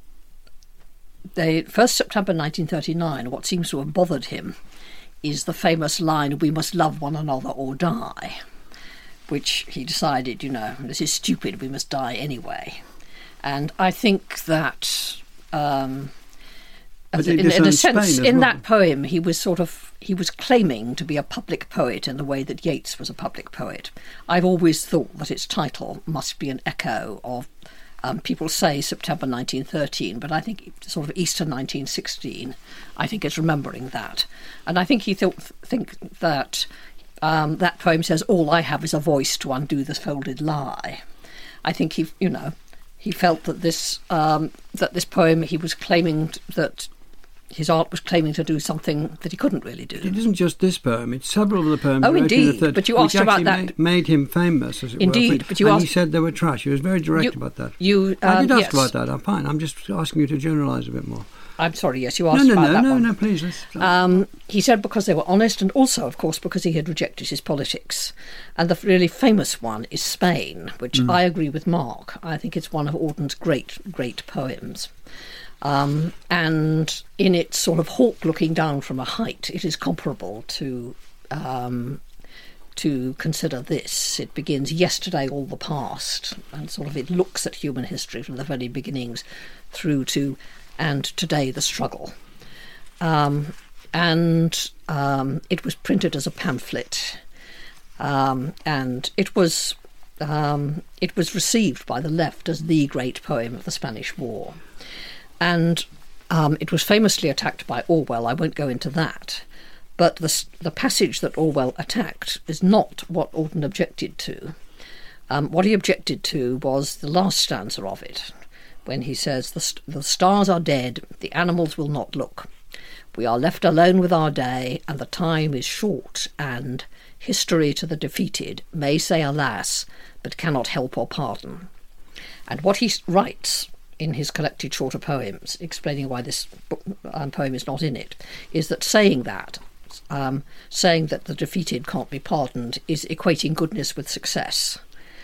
I: the first September nineteen thirty-nine. What seems to have bothered him is the famous line, "We must love one another or die," which he decided, you know, this is stupid, we must die anyway. And I think that, um, as in, in a sense, in well. that poem, he was sort of, he was claiming to be a public poet in the way that Yeats was a public poet. I've always thought that its title must be an echo of, um, people say September nineteen thirteen, but I think sort of Easter nineteen sixteen, I think it's remembering that. And I think he thought, think that Um, that poem says, "All I have is a voice to undo this folded lie." I think he, you know, he felt that this um, that this poem, he was claiming t- that his art was claiming to do something that he couldn't really do.
G: It isn't just this poem; it's several of the poems.
I: Oh, indeed.
G: Third,
I: but you asked about that.
G: Made, made him famous, as it
I: indeed,
G: were.
I: but you
G: and
I: asked.
G: he said they were trash. He was very direct
I: you,
G: about that.
I: You, um,
G: I did ask
I: yes.
G: about that. I'm fine. I'm just asking you to generalise a bit more.
I: I'm sorry, yes, you asked
G: no, no,
I: about
G: no,
I: that
G: no,
I: one.
G: No, no, please. Let's,
I: um, he said because they were honest, and also, of course, because he had rejected his politics. And the really famous one is Spain, which mm. I agree with Mark. I think it's one of Auden's great, great poems. Um, and in its sort of hawk looking down from a height, it is comparable to um, to consider this. It begins, "Yesterday all the past," and sort of it looks at human history from the very beginnings through to "and today the struggle." Um, and um, it was printed as a pamphlet, um, and it was um, it was received by the left as the great poem of the Spanish War. And um, it was famously attacked by Orwell. I won't go into that. But the, the passage that Orwell attacked is not what Auden objected to. Um, what he objected to was the last stanza of it, when he says, the, the stars are dead, the animals will not look. We are left alone with our day, and the time is short, and history to the defeated may say alas, but cannot help or pardon. And what he writes in his collected shorter poems, explaining why this book, um, poem is not in it, is that saying that, um, saying that the defeated can't be pardoned, is equating goodness with success.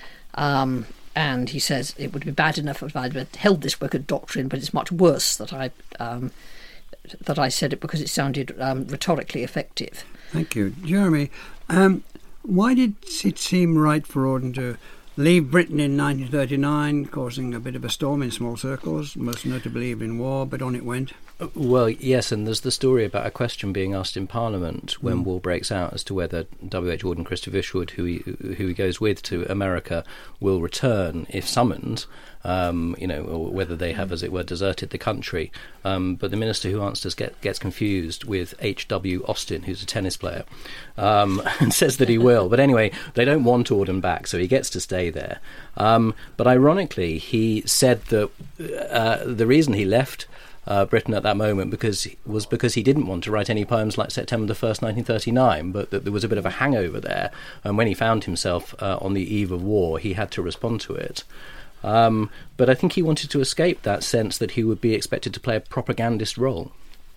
I: Um, and he says, it would be bad enough if I'd held this wicked doctrine, but it's much worse that I um, that I said it because it sounded um, rhetorically effective.
G: Thank you. Jeremy, um, why did it seem right for Auden to leave Britain in nineteen thirty-nine, causing a bit of a storm in small circles, most notably in war, but on it went?
J: Well, yes, and there's the story about a question being asked in Parliament when mm. war breaks out as to whether W H Auden Christopher Ishwood, who he, who he goes with to America, will return if summoned, um, you know, or whether they have, as it were, deserted the country. Um, but the minister who answers get, gets confused with H W Austin, who's a tennis player, um, and says that he will. But anyway, they don't want Auden back, so he gets to stay there. Um, but ironically, he said that uh, the reason he left Uh, Britain at that moment because was because he didn't want to write any poems like September the first, nineteen thirty-nine, but that there was a bit of a hangover there, and when he found himself uh, on the eve of war, he had to respond to it. Um, but I think he wanted to escape that sense that he would be expected to play a propagandist role.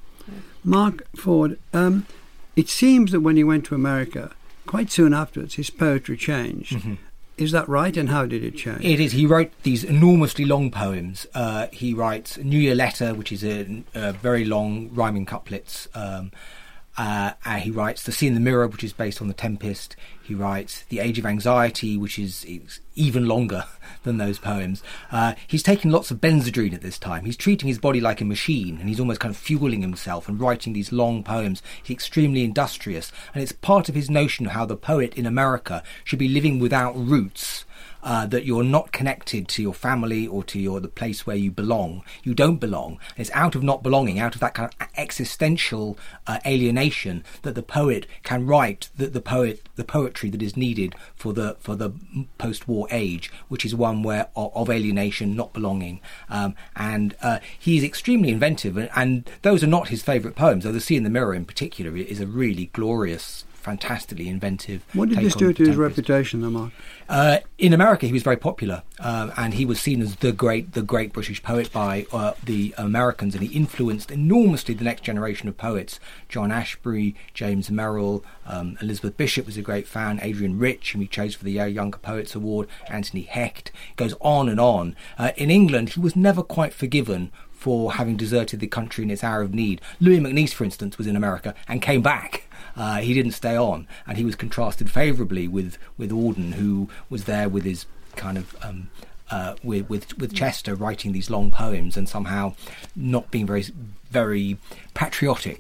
G: Mark Ford, um, it seems that when he went to America, quite soon afterwards, his poetry changed. Mm-hmm. Is that right, and how did it change?
H: It is. He wrote these enormously long poems. Uh, he writes New Year Letter, which is a, a very long rhyming couplets. Um, uh, and he writes The Sea in the Mirror, which is based on The Tempest. He writes The Age of Anxiety, which is even longer than those poems. Uh, he's taking lots of Benzedrine at this time. He's treating his body like a machine, and he's almost kind of fueling himself and writing these long poems. He's extremely industrious, and it's part of his notion of how the poet in America should be living without roots. Uh, that you're not connected to your family or to your the place where you belong. You don't belong. It's out of not belonging, out of that kind of existential uh, alienation, that the poet can write the, the poet the poetry that is needed for the for the post-war age, which is one where of, of alienation, not belonging. Um, and uh, he's extremely inventive, and, and those are not his favourite poems. Though The Sea in the Mirror, in particular, is a really glorious, fantastically inventive.
G: What did this do to his reputation, though, Mark? Uh,
H: in America, he was very popular, uh, and he was seen as the great, the great British poet by uh, the Americans, and he influenced enormously the next generation of poets. John Ashbery, James Merrill, um, Elizabeth Bishop was a great fan. Adrian Rich, whom he chose for the Younger Poets Award. Anthony Hecht. It goes on and on. Uh, in England, he was never quite forgiven for having deserted the country in its hour of need. Louis MacNeice, for instance, was in America and came back. Uh, he didn't stay on, and he was contrasted favourably with, with Auden, who was there with his kind of um, uh, with, with with Chester writing these long poems and somehow not being very very patriotic.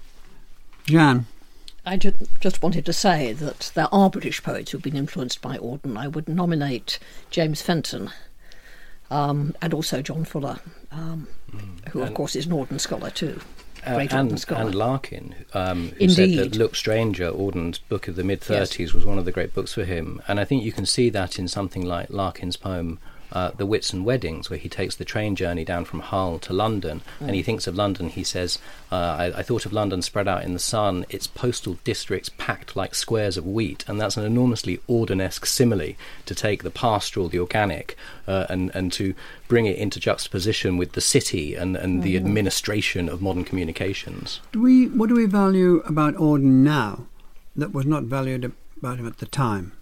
G: Jan,
I: I ju- just wanted to say that there are British poets who've been influenced by Auden. I would nominate James Fenton. Um, and also John Fuller, um, mm. who, of and course, is an Auden scholar too.
J: Uh,
I: Great
J: and,
I: Auden scholar.
J: and Larkin, um, who
I: Indeed.
J: said that Look Stranger, Auden's book of the mid-thirties, yes. was one of the great books for him. And I think you can see that in something like Larkin's poem, uh, The Whitsun Weddings, where he takes the train journey down from Hull to London, mm. and he thinks of London, he says, uh, I, I thought of London spread out in the sun, its postal districts packed like squares of wheat. And that's an enormously Auden-esque simile to take the pastoral, the organic, uh, and, and to bring it into juxtaposition with the city and, and mm. the administration of modern communications.
G: Do we, what do we value about Auden now that was not valued about him at the time?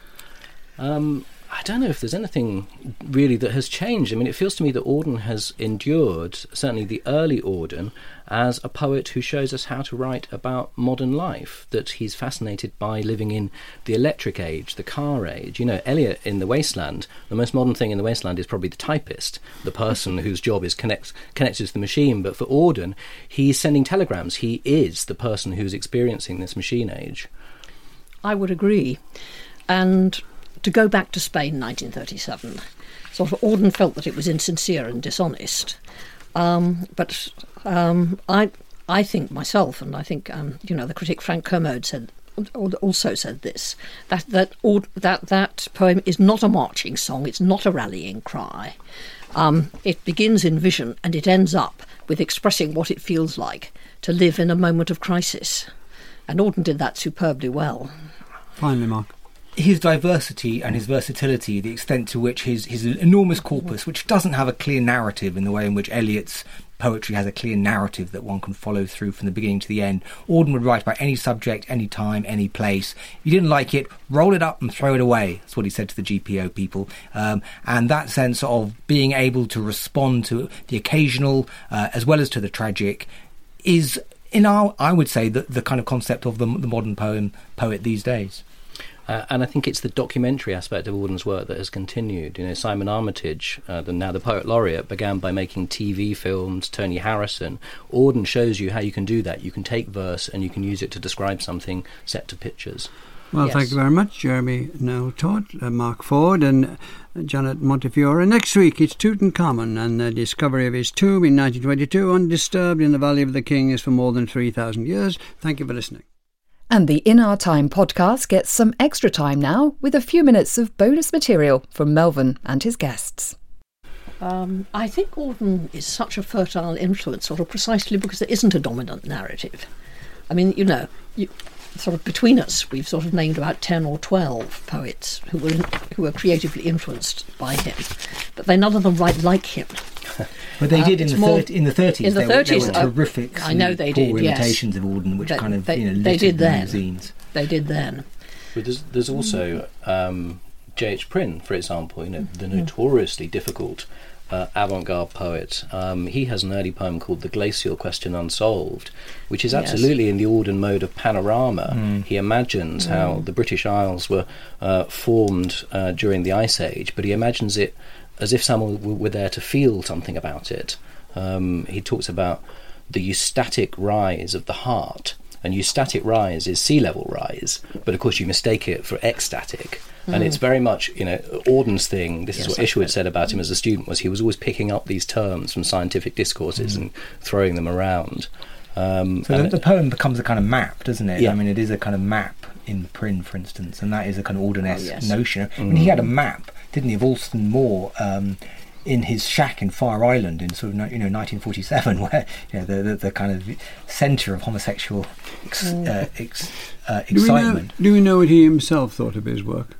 J: Um... I don't know if there's anything really that has changed. I mean, it feels to me that Auden has endured, certainly the early Auden, as a poet who shows us how to write about modern life, that he's fascinated by living in the electric age, the car age. You know, Eliot in The Wasteland, the most modern thing in The Wasteland is probably the typist, the person whose job is connect, connected to the machine. But for Auden, he's sending telegrams. He is the person who's experiencing this machine age.
I: I would agree. And to go back to Spain, nineteen thirty-seven, sort of Auden felt that it was insincere and dishonest. Um, but um, I, I think myself, and I think um, you know the critic Frank Kermode said also said this, that that that that poem is not a marching song. It's not a rallying cry. Um, it begins in vision and it ends up with expressing what it feels like to live in a moment of crisis. And Auden did that superbly well.
G: Finally, Mark.
H: His diversity and his versatility, the extent to which his, his enormous corpus, which doesn't have a clear narrative in the way in which Eliot's poetry has a clear narrative that one can follow through from the beginning to the end. Auden would write about any subject, any time, any place. If you didn't like it, roll it up and throw it away. That's what he said to the G P O people. Um, and that sense of being able to respond to the occasional uh, as well as to the tragic is, in our, I would say, the, the kind of concept of the, the modern poem poet these days.
J: Uh, and I think it's the documentary aspect of Auden's work that has continued. You know, Simon Armitage, uh, the, now the Poet Laureate, began by making T V films, Tony Harrison. Auden shows you how you can do that. You can take verse and you can use it to describe something set to pictures.
G: Well,
I: yes.
G: Thank you very much, Jeremy Noel Todd, uh, Mark Ford and uh, Janet Montefiore. Next week it's Tutankhamun and the discovery of his tomb in nineteen twenty-two, undisturbed in the Valley of the Kings for more than three thousand years. Thank you for listening.
K: And the In Our Time podcast gets some extra time now with a few minutes of bonus material from Melvyn and his guests.
I: Um, I think Auden is such a fertile influence, sort of precisely because there isn't a dominant narrative. I mean, you know, you, sort of between us, we've sort of named about ten or twelve poets who were who were creatively influenced by him, but they none of them write like him.
H: But they
I: uh,
H: did in the,
I: more,
H: thir- in the thirties.
I: In the
H: they
I: thirties,
H: were, they were terrific.
I: Uh, I know they
H: poor
I: did.
H: imitations
I: yes.
H: of Auden, which
I: they,
H: kind of
I: they,
H: you know
I: they did
H: the
I: then.
H: magazines.
I: They did then.
J: But there's, there's also um, J H Prynne, for example. You know, the notoriously difficult uh, avant-garde poet. Um, he has an early poem called The Glacial Question Unsolved, which is absolutely yes. in the Auden mode of panorama. Mm. He imagines mm. how the British Isles were uh, formed uh, during the Ice Age, but he imagines it as if someone w- were there to feel something about it. Um, he talks about the eustatic rise of the heart, and eustatic rise is sea level rise, but of course you mistake it for ecstatic. Mm. And it's very much, you know, Auden's thing, this yes, is what Isherwood said about him as a student, was he was always picking up these terms from scientific discourses mm. and throwing them around. Um,
H: so the, the poem becomes a kind of map, doesn't it? Yeah. I mean, it is a kind of map in Prynne, for instance, and that is a kind of Audenesque oh, yes. notion. Mm. I mean, he had a map, didn't he, of Alston Moor, um, in his shack in Fire Island in sort of, you know, nineteen forty-seven, where, you know, the the, the kind of centre of homosexual ex, uh, ex, uh, excitement.
G: Do we, know, do we know what he himself thought of his work?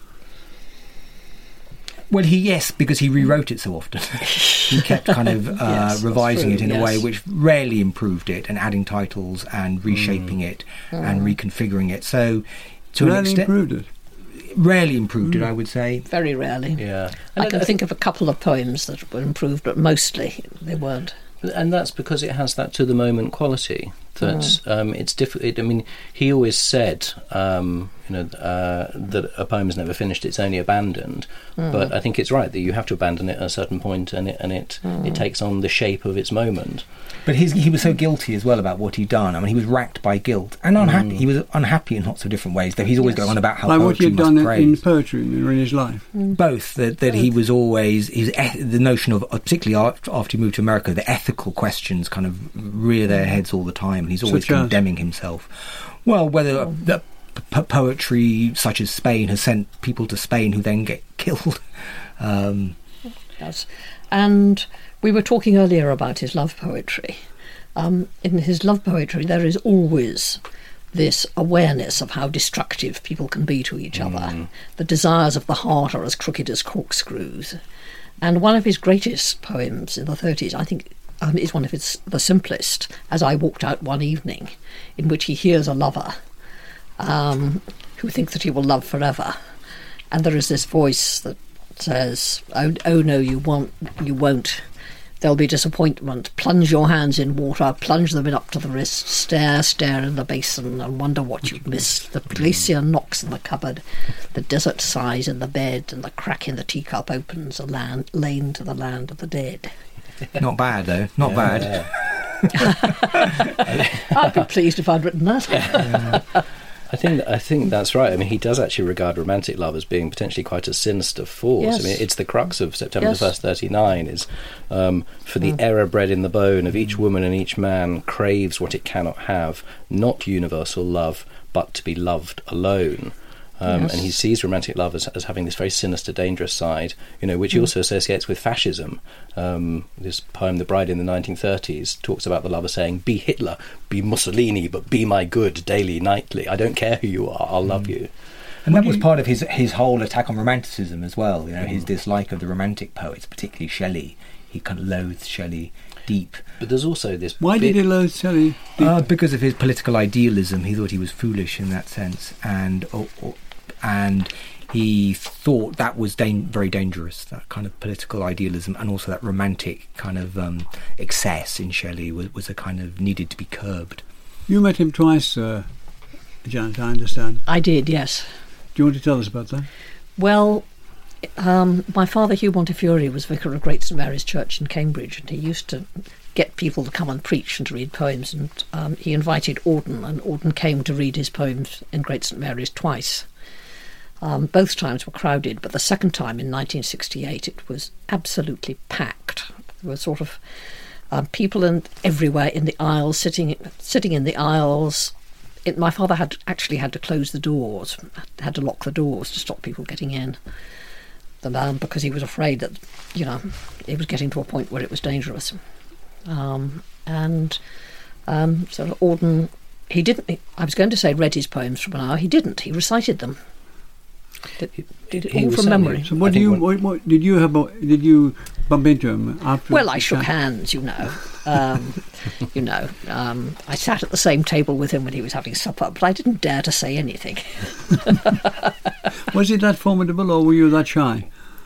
H: Well, he yes, because he rewrote it so often. He kept kind of uh, yes, revising it in yes. a way which rarely improved it, and adding titles and reshaping mm. it mm. and reconfiguring it. So, to
G: rarely
H: an extent,
G: improved it.
H: Rarely improved mm. it, I would say.
I: Very rarely.
J: Yeah,
I: I can think of a couple of poems that were improved, but mostly they weren't.
J: And that's because it has that to the moment quality. That mm. um, it's difficult. I mean, he always said, um, you know, uh, that a poem is never finished; it's only abandoned. Mm. But I think it's right that you have to abandon it at a certain point, and it and it, mm. it takes on the shape of its moment.
H: But his, he was so guilty as well about what he'd done. I mean, he was racked by guilt and unhappy. Mm. He was unhappy in lots of different ways. Though he's always yes. going on about how
G: like
H: poetry
G: what he'd done
H: must
G: in
H: praise.
G: poetry or in his life.
H: Mm. Both that that Both. he was always his the notion of, particularly after he moved to America, the ethical questions kind of rear their heads all the time. He's always
G: Such
H: condemning as? himself. Well, whether oh. the p- poetry such as Spain has sent people to Spain who then get killed. Um,
I: yes. And we were talking earlier about his love poetry. Um, in his love poetry, there is always this awareness of how destructive people can be to each mm. other. The desires of the heart are as crooked as corkscrews. And one of his greatest poems in the thirties, I think, Um, is one of his the simplest, As I Walked Out One Evening, in which he hears a lover um, who thinks that he will love forever, and there is this voice that says, "Oh, oh no, you won't. You won't. There'll be disappointment. Plunge your hands in water. Plunge them in up to the wrist. Stare, stare in the basin, and wonder what you've missed. The glacier knocks in the cupboard. The desert sighs in the bed, and the crack in the teacup opens a land, lane to the land of the dead."
H: Not bad, though. Not
J: yeah,
H: bad.
J: Yeah.
I: I'd be pleased if I'd written that.
J: Yeah. I think I think that's right. I mean, he does actually regard romantic love as being potentially quite a sinister force.
I: Yes.
J: I mean, it's the crux of September
I: yes.
J: the First thirty-nine, is um, for the mm. error bred in the bone of each woman and each man craves what it cannot have, not universal love, but to be loved alone. Um, yes. And he sees romantic love as, as having this very sinister, dangerous side, you know, which he mm. also associates with fascism. Um, this poem, The Bride in the nineteen thirties, talks about the lover saying, "Be Hitler, be Mussolini, but be my good daily, nightly. I don't care who you are, I'll mm. love you."
H: And that was part of his his whole attack on romanticism as well, you know, mm. his dislike of the romantic poets, particularly Shelley. He kind of loathed Shelley deep.
J: But there's also this...
G: Why
J: bit...
G: did he loathe Shelley?
H: Uh, because of his political idealism. He thought he was foolish in that sense, and... Or, or, and he thought that was da- very dangerous, that kind of political idealism, and also that romantic kind of um, excess in Shelley was, was a kind of needed to be curbed.
G: You met him twice, uh, Janet, I understand.
I: I did, yes.
G: Do you want to tell us about that?
I: Well, um, my father, Hugh Montefiore, was vicar of Great St Mary's Church in Cambridge, and he used to get people to come and preach and to read poems, and um, he invited Auden, and Auden came to read his poems in Great St Mary's twice. Um, both times were crowded, but the second time in nineteen sixty-eight it was absolutely packed. There were sort of um, people in, everywhere in the aisles, sitting sitting in the aisles. It, my father had actually had to close the doors, had to lock the doors to stop people getting in, um, because he was afraid that, you know, it was getting to a point where it was dangerous. Um, and um, so Auden, he didn't. I was going to say read his poems from an hour. He didn't. He recited them. Did, did it all from memory.
G: So what do you what, what did you have did you bump into him after?
I: Well, I shook hands, you know. Um, you know, um, I sat at the same table with him when he was having supper, but I didn't dare to say anything.
G: Was he that formidable, or were you that shy?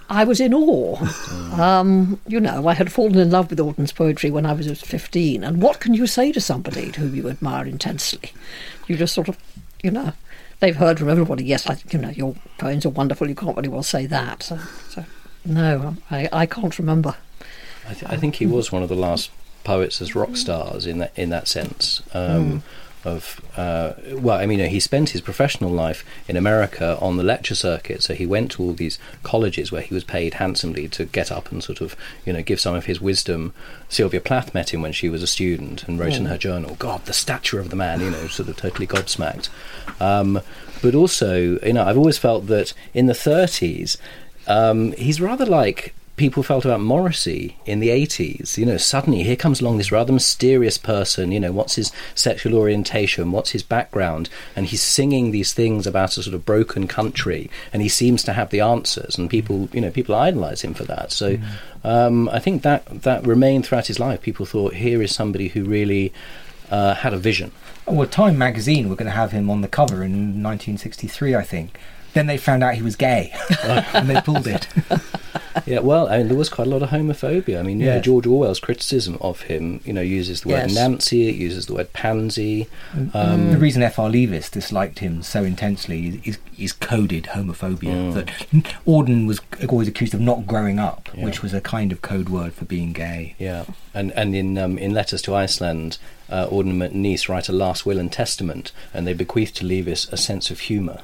I: I was in awe. um, you know, I had fallen in love with Auden's poetry when I was fifteen, and what can you say to somebody whom you admire intensely? You just sort of, you know, they've heard from everybody, yes, I, you know, your poems are wonderful, you can't really well say that. So, so no, I, I can't remember.
J: I, th- I think he was one of the last poets as rock stars in that in that sense. Um, mm. Of uh, well, I mean, he spent his professional life in America on the lecture circuit, so he went to all these colleges where he was paid handsomely to get up and sort of, you know, give some of his wisdom. Sylvia Plath met him when she was a student and wrote mm. in her journal, "God, the stature of the man," you know, sort of totally gobsmacked. Um, but also, you know, I've always felt that in the thirties, um, he's rather like people felt about Morrissey in the eighties. You know, suddenly here comes along this rather mysterious person, you know, what's his sexual orientation, what's his background, and he's singing these things about a sort of broken country, and he seems to have the answers, and people, you know, people idolise him for that. So mm. um, I think that that remained throughout his life. People thought, here is somebody who really uh, had a vision.
H: Well, Time magazine were going to have him on the cover in nineteen sixty-three, I think. Then they found out he was gay, and they pulled it.
J: Yeah, well, I mean, there was quite a lot of homophobia. I mean, you
H: yeah.
J: know, George Orwell's criticism of him, you know, uses the word
H: yes.
J: Nancy, it uses the word pansy. Um,
H: the reason F R Leavis disliked him so intensely is, is coded homophobia.
J: Mm.
H: That Auden was always accused of not growing up,
J: yeah.
H: which was a kind of code word for being gay.
J: Yeah, and and in um, in Letters to Iceland, uh, Auden and Nice write a last will and testament, and they bequeath to Leavis a sense of humour.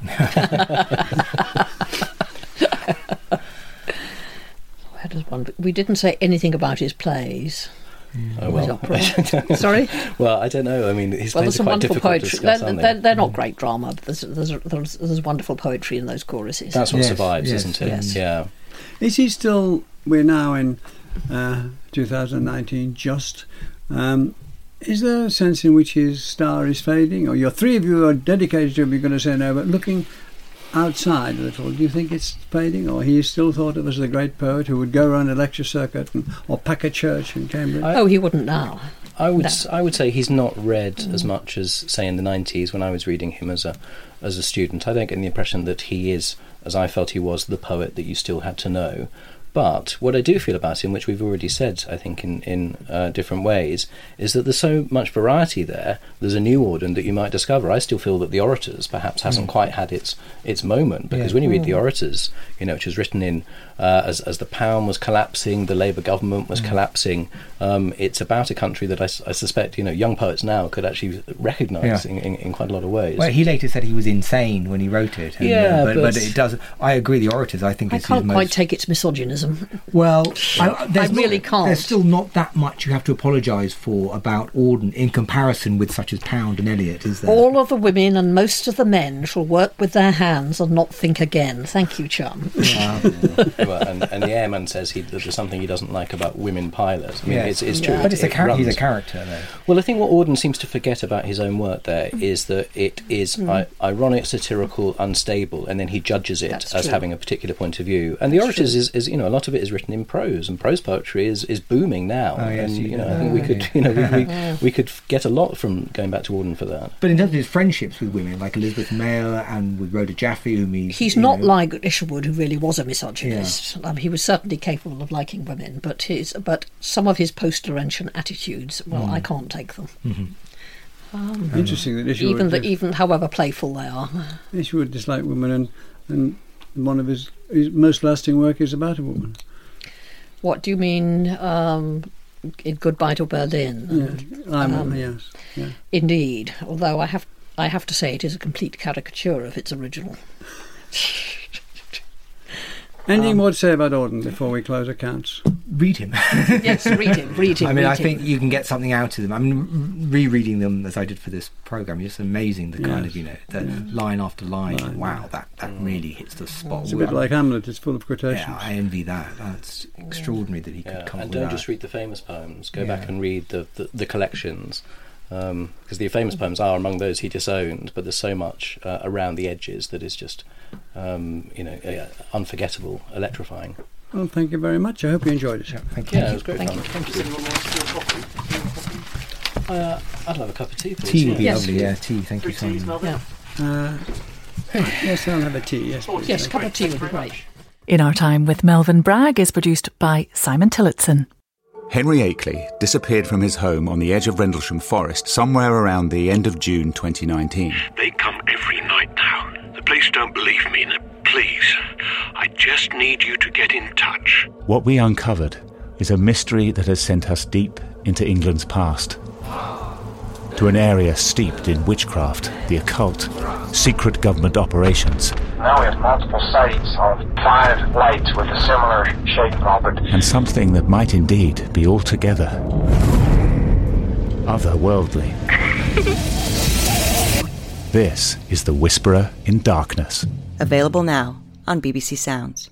I: We didn't say anything about his plays.
J: Oh, well.
I: Sorry?
J: Well, I don't know. I mean, his
I: well,
J: plays
I: there's
J: are quite
I: wonderful
J: difficult
I: poetry.
J: to discuss,
I: they're,
J: aren't
I: they're,
J: they?
I: they're not great drama, but there's, there's, there's, there's wonderful poetry in those choruses.
J: That's what
H: yes,
J: survives,
H: yes,
J: isn't it?
I: yes.
J: Yeah.
G: Is he still, we're now in uh, two thousand nineteen, just, um, is there a sense in which his star is fading? Or your three of you are dedicated to him, you're going to say no, but looking outside a little, do you think it's fading, or he is still thought of as the great poet who would go around a lecture circuit and, or pack a church in Cambridge?
I: I, oh, he wouldn't now.
J: I would
I: no.
J: s- I would say he's not read mm. as much as, say, in the nineties when I was reading him as a as a student. I don't get the impression that he is, as I felt he was, the poet that you still had to know. But what I do feel about him, which we've already said, I think, in, in uh, different ways, is that there's so much variety there. There's a new Auden that you might discover. I still feel that The Orators perhaps hasn't mm. quite had its its moment, because yeah. when you read mm. The Orators, you know, which was written in uh, as as the pound was collapsing, the Labour government was mm. collapsing. Um, it's about a country that I, I suspect, you know, young poets now could actually recognise yeah. in, in, in quite a lot of ways.
H: Well, he later said he was insane when he wrote it. And,
J: yeah,
H: uh, but,
J: but,
H: but it does. I agree. The Orators, I think,
I: I
H: is
I: can't
H: his
I: quite
H: most...
I: take its misogynism.
H: Well, I, there's
I: I really
H: not,
I: can't.
H: There's still not that much you have to apologise for about Auden in comparison with such as Pound and Eliot, is there?
I: All of the women and most of the men shall work with their hands and not think again. Thank you, chum.
J: Yeah. yeah. Well, and, and the airman says he, that there's something he doesn't like about women pilots. I mean,
H: yes.
J: it's, it's true.
H: Yeah. But it's
J: it
H: a char-
J: runs.
H: he's a character, though.
J: Well, I think what Auden seems to forget about his own work there is that it is mm. I- ironic, satirical, unstable, and then he judges it
I: That's
J: as
I: true.
J: having a particular point of view. And The Orators is, is, you know, a lot of it is written in prose, and prose poetry is, is booming now.
H: Oh, yes,
J: and
H: you
J: you know,
H: know.
J: I think we
H: Oh,
J: could,
H: yeah.
J: you know, we, we, we could get a lot from going back to Auden for that.
H: But in terms of his friendships with women, like Elizabeth Mayer and with Rhoda Jaffe, whom he's...
I: He's
H: you
I: not
H: know,
I: like Isherwood, who really was a misogynist. Yeah. Um, he was certainly capable of liking women, but his but some of his post-Laurentian attitudes, well, mm. I can't take them.
H: Mm-hmm.
I: Um,
G: Interesting that Isherwood...
I: Even, the, even however playful they are.
G: Isherwood disliked women, and, and one of his, his most lasting work is about a woman.
I: What do you mean um, in Goodbye to Berlin?
G: Yeah, I'm,
I: um,
G: yes. Yeah.
I: Indeed, although I have I have to say it is a complete caricature of its original.
G: Anything
I: um,
G: more to say about Auden before we close accounts?
H: Read him.
I: Yes, read him, read him.
H: I mean,
I: read
H: I
I: him.
H: think you can get something out of them. I mean, rereading them as I did for this programme, just amazing, the kind
G: yes.
H: of, you know, the
G: yeah.
H: line after line.
G: Line,
H: wow,
G: yeah.
H: that, that really hits the spot.
G: It's a bit like Hamlet, it's full of quotations.
H: Yeah, I envy that. That's extraordinary that he could
J: Yeah,
H: come up
J: and
H: with
J: don't
H: that.
J: just read the famous poems. Go
H: Yeah.
J: back and read the, the, the collections. Because um, the famous poems are among those he disowned, but there's so much uh, around the edges that is just, um, you know, uh, unforgettable, electrifying.
G: Well, thank you very much. I hope you enjoyed it.
H: Yeah, thank you.
J: Yeah, it was great
I: Thank
J: fun.
I: you.
J: Thank you. Uh, I'd love a cup of tea, please.
H: Tea would be
I: Yes.
H: lovely, yeah, tea, thank you, Simon.
I: Yeah.
G: Uh, yes, I'll have a tea, yes, please.
I: Yes, a cup of tea would be great.
L: In Our Time with Melvyn Bragg is produced by Simon Tillotson.
M: Henry Akeley disappeared from his home on the edge of Rendlesham Forest somewhere around the end of June twenty nineteen.
N: They come every night now. The police don't believe me. Please, I just need you to get in touch.
M: What we uncovered is a mystery that has sent us deep into England's past. To an area steeped in witchcraft, the occult, secret government operations.
O: Now we have multiple sites of five lights with a similar shaped object.
M: And something that might indeed be altogether otherworldly. This is The Whisperer in Darkness.
P: Available now on B B C Sounds.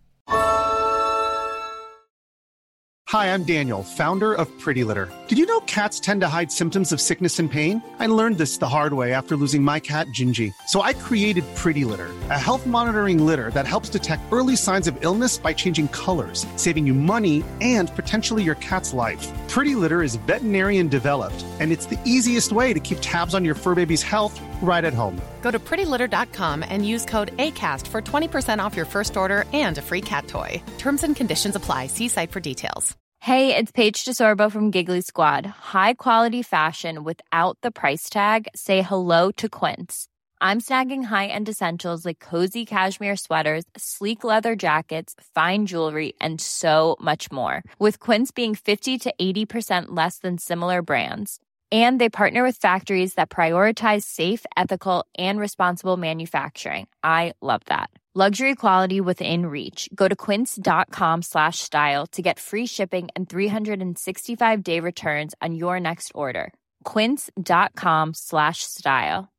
Q: Hi, I'm Daniel, founder of Pretty Litter. Did you know cats tend to hide symptoms of sickness and pain? I learned this the hard way after losing my cat, Gingy. So I created Pretty Litter, a health monitoring litter that helps detect early signs of illness by changing colors, saving you money and potentially your cat's life. Pretty Litter is veterinarian developed, and it's the easiest way to keep tabs on your fur baby's health right at home.
R: Go to pretty litter dot com and use code ACAST for twenty percent off your first order and a free cat toy. Terms and conditions apply. See site for details.
S: Hey, it's Paige DeSorbo from Giggly Squad. High quality fashion without the price tag. Say hello to Quince. I'm snagging high-end essentials like cozy cashmere sweaters, sleek leather jackets, fine jewelry, and so much more. With Quince being fifty to eighty percent less than similar brands. And they partner with factories that prioritize safe, ethical, and responsible manufacturing. I love that. Luxury quality within reach. Go to quince.com slash style to get free shipping and three sixty-five day returns on your next order. Quince.com slash style.